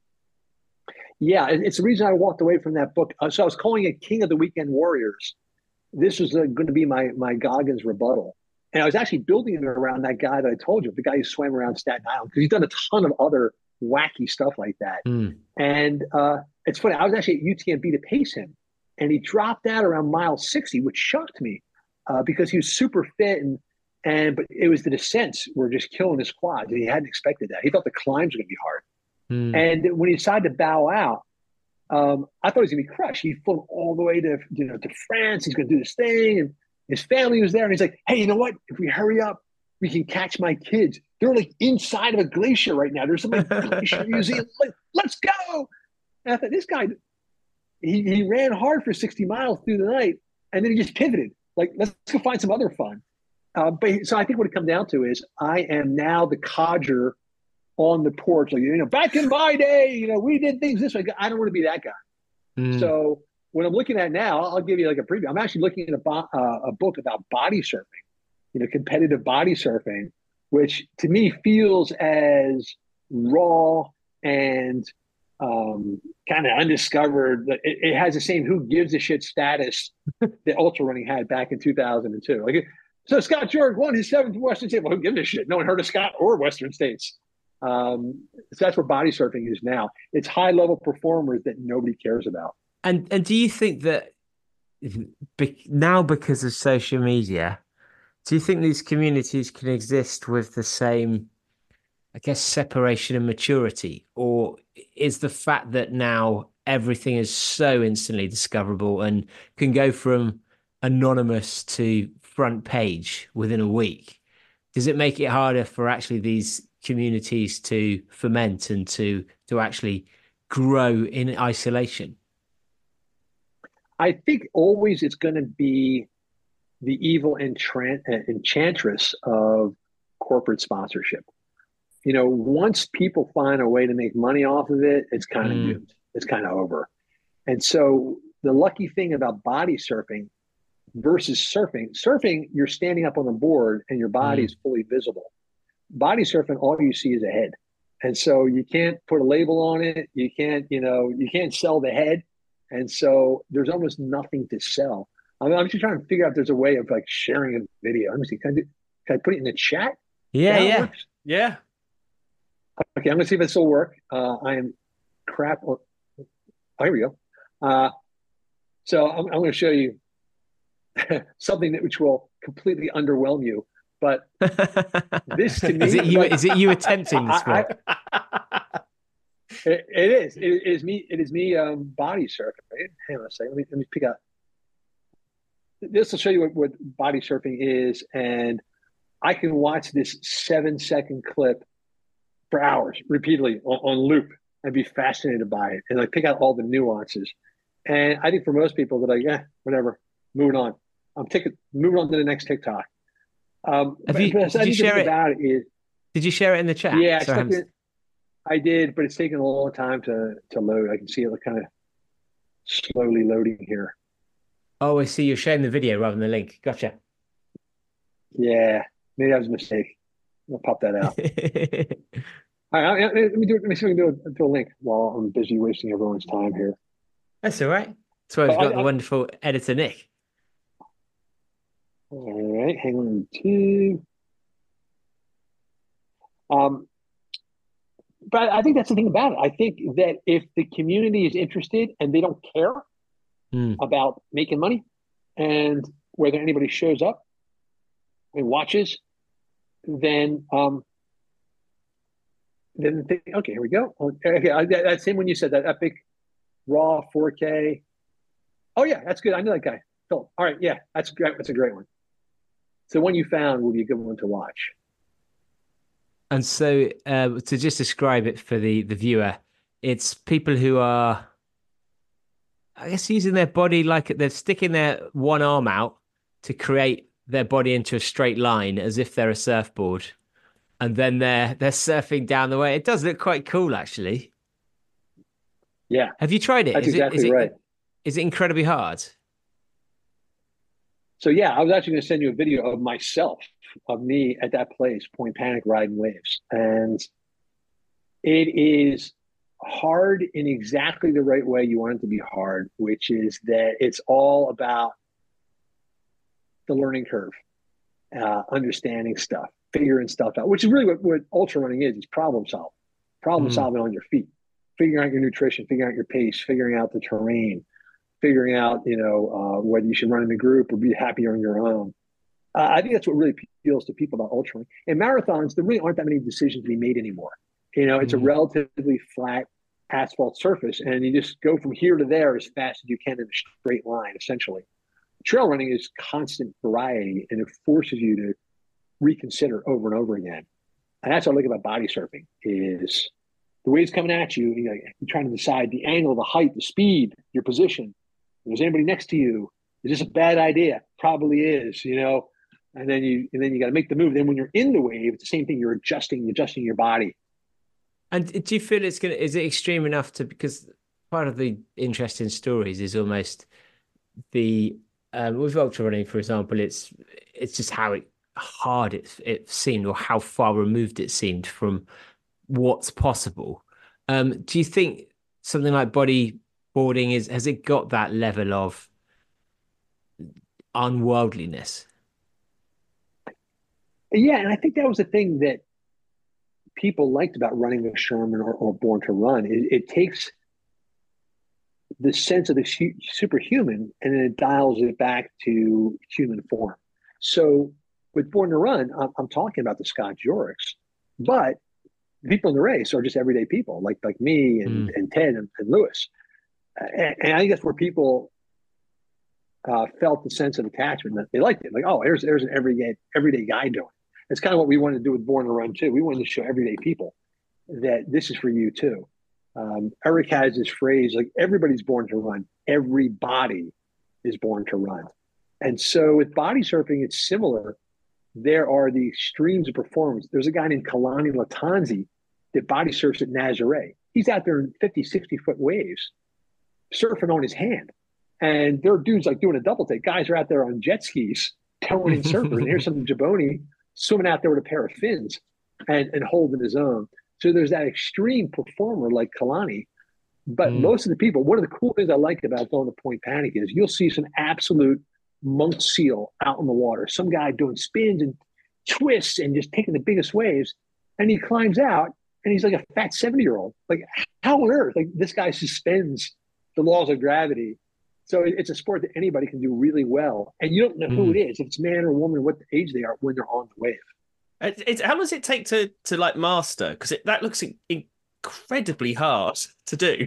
Yeah, it- it's the reason I walked away from that book. Uh, so I was calling it King of the Weekend Warriors. This was uh, going to be my my Goggins rebuttal, and I was actually building it around that guy that I told you, the guy who swam around Staten Island, because he's done a ton of other wacky stuff like that. Mm, And uh, it's funny, I was actually at U T M B to pace him, and he dropped out around mile sixty, which shocked me uh, because he was super fit and and but it was the descents were just killing his quads, and he hadn't expected that. He thought the climbs were going to be hard. mm, And when he decided to bow out, um, I thought he was going to be crushed. He flew all the way to you know to France. He's going to do this thing, and his family was there. And he's like, "Hey, you know what? If we hurry up, we can catch my kids. They're like inside of a glacier right now. There's some like glacier museum. Like, let's go!" And I thought this guy, he he ran hard for sixty miles through the night, and then he just pivoted. Like, let's go find some other fun. Uh, but so I think what it comes down to is I am now the codger on the porch, like you know, back in my day, you know, we did things this way. I don't want to be that guy. mm, So what I'm looking at now, I'll give you like a preview. I'm actually looking at a, bo- uh, a book about body surfing, you know, competitive body surfing, which to me feels as raw and um, kind of undiscovered. It, it has the same "who gives a shit" status that ultra running had back in two thousand two. Like, so Scott Jurek won his seventh Western State. Well, who gives a shit? No one heard of Scott or Western States. Um, so that's where body surfing is now. It's high level performers that nobody cares about. and and do you think that be, now because of social media, do you think these communities can exist with the same, I guess, separation and maturity? Or is the fact that now everything is so instantly discoverable and can go from anonymous to front page within a week, does it make it harder for actually these communities to ferment and to to actually grow in isolation? I think always it's going to be the evil enchant- enchantress of corporate sponsorship. You know, once people find a way to make money off of it, it's kind of Mm, doomed. It's kind of over. And so the lucky thing about body surfing versus surfing, surfing, you're standing up on the board and your body mm, is fully visible. Body surfing, all you see is a head. And so you can't put a label on it. You can't, you know, you can't sell the head. And so there's almost nothing to sell. I'm, I'm just trying to figure out if there's a way of like sharing a video. Let me see. Can I, do, can I put it in the chat? Is yeah, that how it yeah. works? Yeah. Okay, I'm gonna see if it still work. Uh, I am crap. On, oh, here we go. Uh, so I'm, I'm going to show you something that which will completely underwhelm you. But this to me, Is it you? like, Is it you attempting the I, sport? I, it, it is. It, it is me. It is me. Um, body surfing. Right? Hang on a second. Let me let me pick out. This will show you what, what body surfing is, and I can watch this seven second clip for hours repeatedly on, on loop and be fascinated by it and like pick out all the nuances. And I think for most people, they're like, yeah, whatever, moving on. I'm taking moving on to the next TikTok. Um, Have but, you? but Did you share it? about it is, Did you share it in the chat? yeah, I, Sorry, stuck I'm- it, I did, but it's taking a long time to to load. I can see it kind of slowly loading here. Oh, I see. You're sharing the video rather than the link. Gotcha. Yeah, maybe that was a mistake. I'll pop that out. All right, let me do it. Let me see if we can do a, do a link while I'm busy wasting everyone's time here. That's all right. That's why we've Oh, I- got the I- wonderful editor Nick. All right, hang on two. Um, but I think that's the thing about it. I think that if the community is interested and they don't care Hmm. about making money and whether anybody shows up and watches, then um, then they, okay, here we go. Okay, I, that, that's him when you said that epic raw four K. Oh yeah, that's good. I know that guy. Phil. All right, yeah, that's great. That's a great one. So the one you found will be a good one to watch. And so, uh, to just describe it for the the viewer, It's people who are, I guess, using their body like they're sticking their one arm out to create their body into a straight line as if they're a surfboard. And then they're they're surfing down the way. It does look quite cool, actually. Yeah, Have you tried it? that's Is it is exactly it right. is it incredibly hard? So yeah, I was actually going to send you a video of myself, of me at that place, Point Panic, riding waves, and it is hard in exactly the right way you want it to be hard, which is that it's all about the learning curve, uh, understanding stuff, figuring stuff out, which is really what, what ultra running is. It's problem solving, problem Mm. solving on your feet, figuring out your nutrition, figuring out your pace, figuring out the terrain, figuring out, you know, uh, whether you should run in a group or be happier on your own. Uh, I think that's what really appeals to people about ultra running. In marathons, there really aren't that many decisions to be made anymore. You know, it's a Mm. relatively flat asphalt surface, and you just go from here to there as fast as you can in a straight line, essentially. Trail running is constant variety, and it forces you to reconsider over and over again. And that's what I like about body surfing is the waves coming at you, you know, you're trying to decide the angle, the height, the speed, your position. Is anybody next to you? Is this a bad idea? Probably is, you know. And then you and then you got to make the move. Then when you're in the wave, it's the same thing. You're adjusting, adjusting your body. And do you feel it's gonna, is it extreme enough to, because part of the interesting stories is almost the um with ultra running, for example, it's it's just how it hard it it seemed, or how far removed it seemed from what's possible. Um, do you think something like bodyboarding is, has it got that level of unworldliness? Yeah, and I think that was the thing that people liked about running with Sherman or, or Born to Run. It, it takes the sense of the hu- superhuman and then it dials it back to human form. So with Born to Run, I'm, I'm talking about the Scott Joriks, but the people in the race are just everyday people like like me and, Mm. and Ted and, and Lewis. And, and I think that's where people uh, felt the sense of attachment that they liked it. Like, oh, there's there's an everyday everyday guy doing. It's kind of what we wanted to do with Born to Run too. We wanted to show everyday people that this is for you too. Um, Eric has this phrase like everybody's born to run. Everybody is born to run. And so with body surfing, it's similar. There are the extremes of performance. There's a guy named Kalani Latanzi that body surfs at Nazare. He's out there in fifty, sixty foot waves, surfing on his hand. And there are dudes like doing a double take. Guys are out there on jet skis, towing in surfers. And here's some Jaboni swimming out there with a pair of fins and, and holding his own. So there's that extreme performer like Kalani. But Mm. most of the people, one of the cool things I like about going to Point Panic is you'll see some absolute monk seal out in the water. Some guy doing spins and twists and just taking the biggest waves. And he climbs out and he's like a fat seventy year old. Like, how on earth? Like, this guy suspends the laws of gravity. So it- it's a sport that anybody can do really well. And you don't know who Mm. it is, if it's man or woman, what age they are when they're on the wave. It, it, how long does it take to to like master? Because that looks in- incredibly hard to do.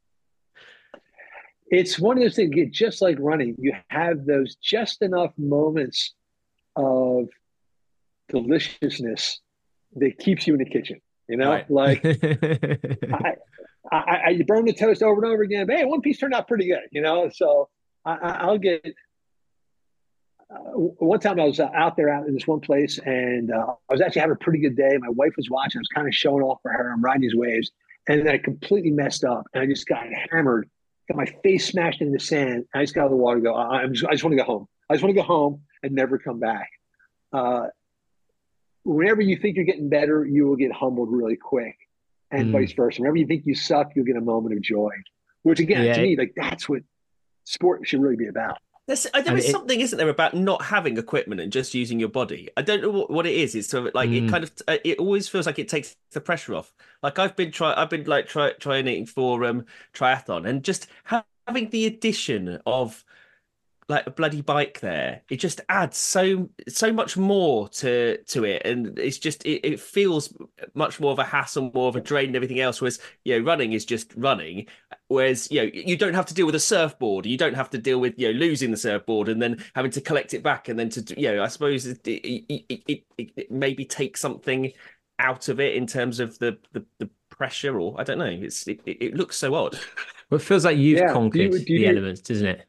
It's one of those things, get just like running. You have those just enough moments of deliciousness that keeps you in the kitchen. You know, Right. like I, I, I, you burn the toast over and over again. But, hey, one piece turned out pretty good. You know, so I, I- I'll get. Uh, one time I was uh, out there out in this one place, and uh, I was actually having a pretty good day. My wife was watching. I was kind of showing off for her. I'm riding these waves, and then I completely messed up, and I just got hammered. Got my face smashed into the sand. I just got out of the water and go, I, I'm just, I just want to go home. I just want to go home and never come back. Uh, whenever you think you're getting better, you will get humbled really quick, and Mm. vice versa. Whenever you think you suck, you'll get a moment of joy. Which again, Yeah, to me, it- like that's what sport should really be about. There's, uh, there And is it- something, isn't there, about not having equipment and just using your body? I don't know what, what it is. It's sort of like Mm. it kind of uh, it always feels like it takes the pressure off. Like I've been try I've been like try, training for um triathlon, and just ha- having the addition of like a bloody bike there, it just adds so so much more to to it, and it's just it, it feels much more of a hassle, more of a drain, and everything else. Whereas you know, running is just running. Whereas you know, you don't have to deal with a surfboard, you don't have to deal with you know losing the surfboard and then having to collect it back, and then to you know, I suppose it it, it, it, it maybe take something out of it in terms of the the, the pressure, or I don't know. It's it, it it looks so odd. Well, it feels like you've Yeah. Do conquered you- do the you- elements, doesn't it?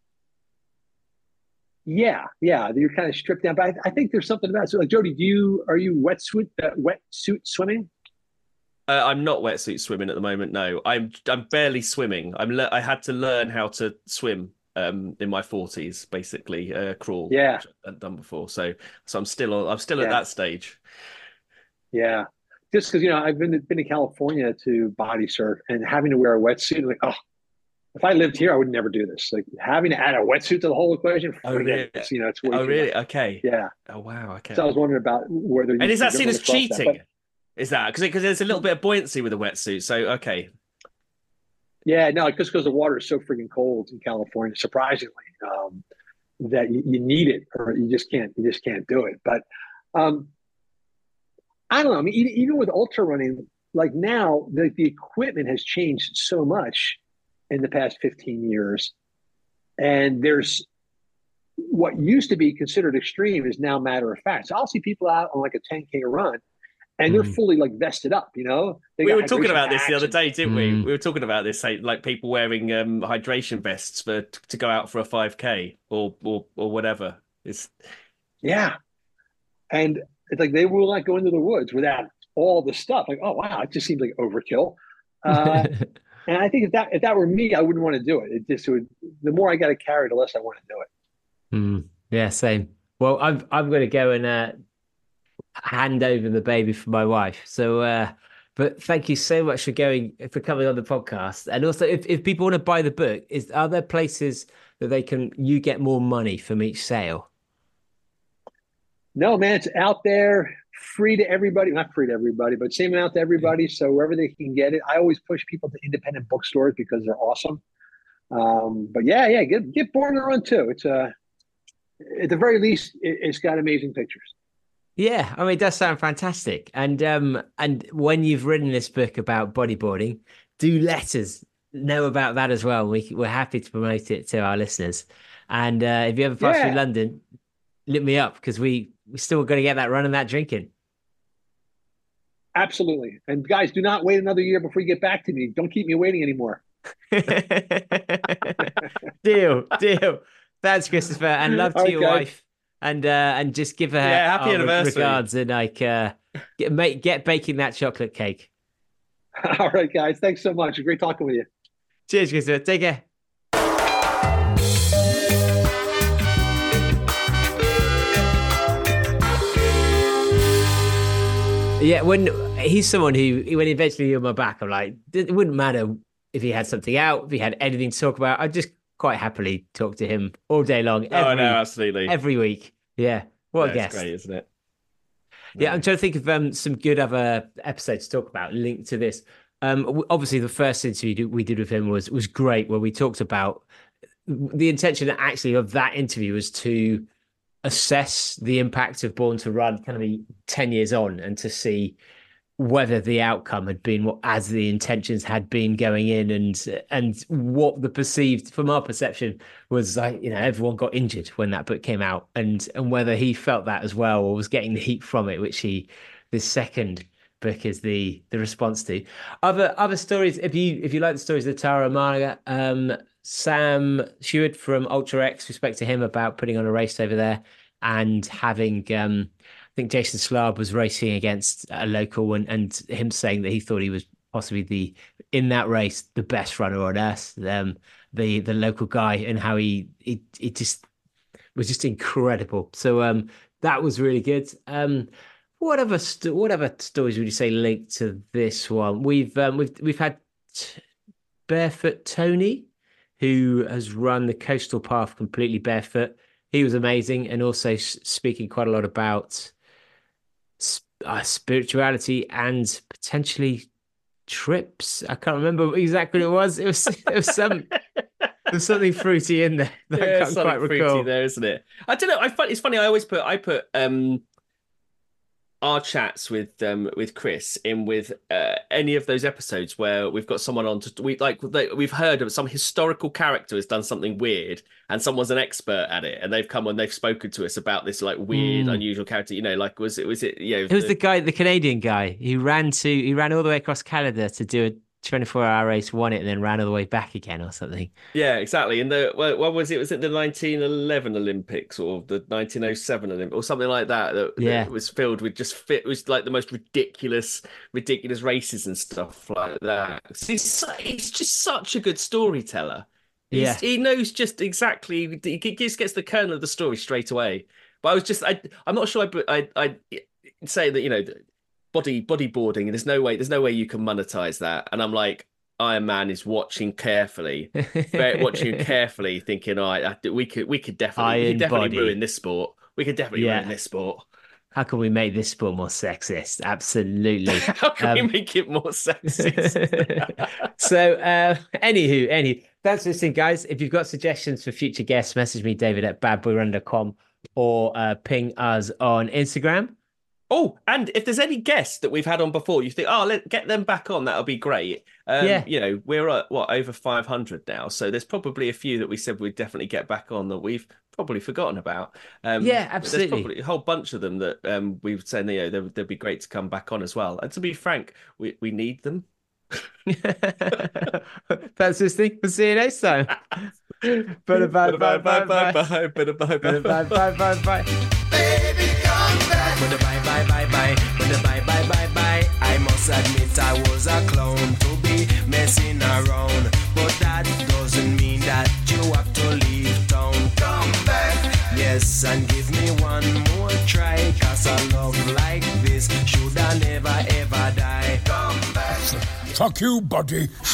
Yeah, yeah, you're kind of stripped down. But I, I think there's something about it. So, like, Jody, do you are you wetsuit uh, wetsuit swimming? Uh, I'm not wetsuit swimming at the moment. No, I'm I'm barely swimming. I'm le- I had to learn how to swim um in my forties, basically, uh, crawl. Yeah. which I hadn't done before. So so I'm still I'm still at Yeah. that stage. Yeah, just because you know I've been been to California to body surf and having to wear a wetsuit. I'm like, oh, if I lived here, I would never do this. Like having to add a wetsuit to the whole equation. Oh, forget really? it. You know, it's way Oh too really? much. Okay. Yeah. Oh wow. Okay. So I was wondering about whether. You And is that could seen run as across that. cheating? But, Is that because because there's a little bit of buoyancy with a wetsuit? So okay. yeah, no, just because the water is so freaking cold in California, surprisingly, um, that you, you need it, or you just can't. You just can't do it. But um, I don't know. I mean, even, even with ultra running, like now, the, the equipment has changed so much in the past fifteen years, and there's what used to be considered extreme is now matter of fact. So I'll see people out on like a ten K run, and they're Mm. fully like vested up. You know, They We got were talking hydration about this the packs other and- day, didn't we? Mm. We were talking about this, say, like people wearing um, hydration vests for to go out for a five K or or or whatever. It's Yeah. And it's like they will not go into the woods without all the stuff. Like, oh wow, it just seems like overkill. Uh, and I think if that if that were me, I wouldn't want to do it. It just would. The more I got to carry, the less I want to do it. Mm, yeah, same. Well, I'm I'm going to go and uh, hand over the baby for my wife. So, uh, but thank you so much for going for coming on the podcast. And also, if, if people want to buy the book, is are there places that they can you get more money from each sale? No, man, it's out there, free to everybody. Not free to everybody, but same amount to everybody. So wherever they can get it, I always push people to independent bookstores because they're awesome. Um, but yeah, yeah, get get Born to Run too. It's uh, at the very least, it, it's got amazing pictures. Yeah, I mean, it does sound fantastic. And um, and when you've written this book about bodyboarding, do let us know about that as well. We we're happy to promote it to our listeners. And uh, if you ever pass Yeah. through London, look me up because we we still got to get that run and that drinking. Absolutely. And guys, do not wait another year before you get back to me. Don't keep me waiting anymore. Deal, deal. Thanks, Christopher, and love to All right, your guys. wife. And uh, and just give her Yeah, happy our anniversary. regards and like uh, get make get baking that chocolate cake. All right, guys. Thanks so much. Great talking with you. Cheers, Christopher. Take care. Yeah, when he's someone who, when eventually you're on my back, I'm like, it wouldn't matter if he had something out, if he had anything to talk about. I'd just quite happily talk to him all day long, every, oh no, absolutely. every week. Yeah, what a That's guest. great, isn't it? Yeah, I'm trying to think of um, some good other episodes to talk about linked to this. Um, w- obviously, the first interview we did with him was was great, where we talked about the intention actually of that interview was to assess the impact of Born to Run, kind of be ten years on, and to see whether the outcome had been what as the intentions had been going in, and and what the perceived from our perception was like, you know, everyone got injured when that book came out, and and whether he felt that as well or was getting the heat from it, which he this second book is the the response to. Other other stories, if you if you like the stories of Tara Marga, um Sam Stewart from Ultra X, we spoke to him about putting on a race over there and having um I think Jason Slab was racing against a local, and, and him saying that he thought he was possibly the in that race the best runner on earth, um, the the local guy, and how he he, he just was just incredible. So um, that was really good. Um, whatever st- whatever stories would you say linked to this one? We've um, we've we've had t- Barefoot Tony, who has run the coastal path completely barefoot. He was amazing, and also s- speaking quite a lot about uh, spirituality and potentially trips. I can't remember exactly what it was. It was it was some there's something fruity in there that Yeah, I can't something quite fruity recall. there, isn't it? I don't know. I find it's funny. I always put I put um our chats with um with Chris in with uh, any of those episodes where we've got someone on to we like they, we've heard of some historical character has done something weird and someone's an expert at it and they've come and they've spoken to us about this like weird Mm. unusual character, you know, like was it was it you know It was the guy, the Canadian guy, who ran to he ran all the way across Canada to do a twenty-four hour race, won it, and then ran all the way back again or something. Yeah, exactly. And the what, what was it? Was it the nineteen eleven Olympics or the nineteen oh seven Olympics or something like that? That, Yeah. that was filled with just fit. It was like the most ridiculous, ridiculous races and stuff like that. He's su- he's just such a good storyteller. He's, Yeah. he knows just exactly. He just gets the kernel of the story straight away. But I was just, I, I'm not sure. I, I, I say that you know, body bodyboarding. There's no way. There's no way you can monetize that. And I'm like, Iron Man is watching carefully, very- watching carefully, thinking, "All right, I- we could, we could definitely, we Iron could definitely body. ruin this sport. We could definitely Yeah. ruin this sport. How can we make this sport more sexist? Absolutely. How can Um, we make it more sexist?" So, uh, anywho, any thanks for listening, guys. If you've got suggestions for future guests, message me, David at badboyrun dot com, or uh, ping us on Instagram. Oh, and if there's any guests that we've had on before, you think, oh, let get them back on. That'll be great. Um, Yeah. You know, we're at what over five hundred now, so there's probably a few that we said we'd definitely get back on that we've probably forgotten about. Um, Yeah, but absolutely. There's probably a whole bunch of them that um, we've said, you know, they'd, they'd be great to come back on as well. And to be frank, we we need them. Thanks for listening. We'll see you next time. Bye bye bye bye bye bye bye bye bye bye bye bye bye. Baby, come back. With the bye bye bye bye, with the bye bye bye bye. I must admit I was a clown to be messing around, but that doesn't mean that you have to leave town. Come back. Yes, and give me one more try, cause a love like this should I never ever die. Come back. Fuck you, buddy.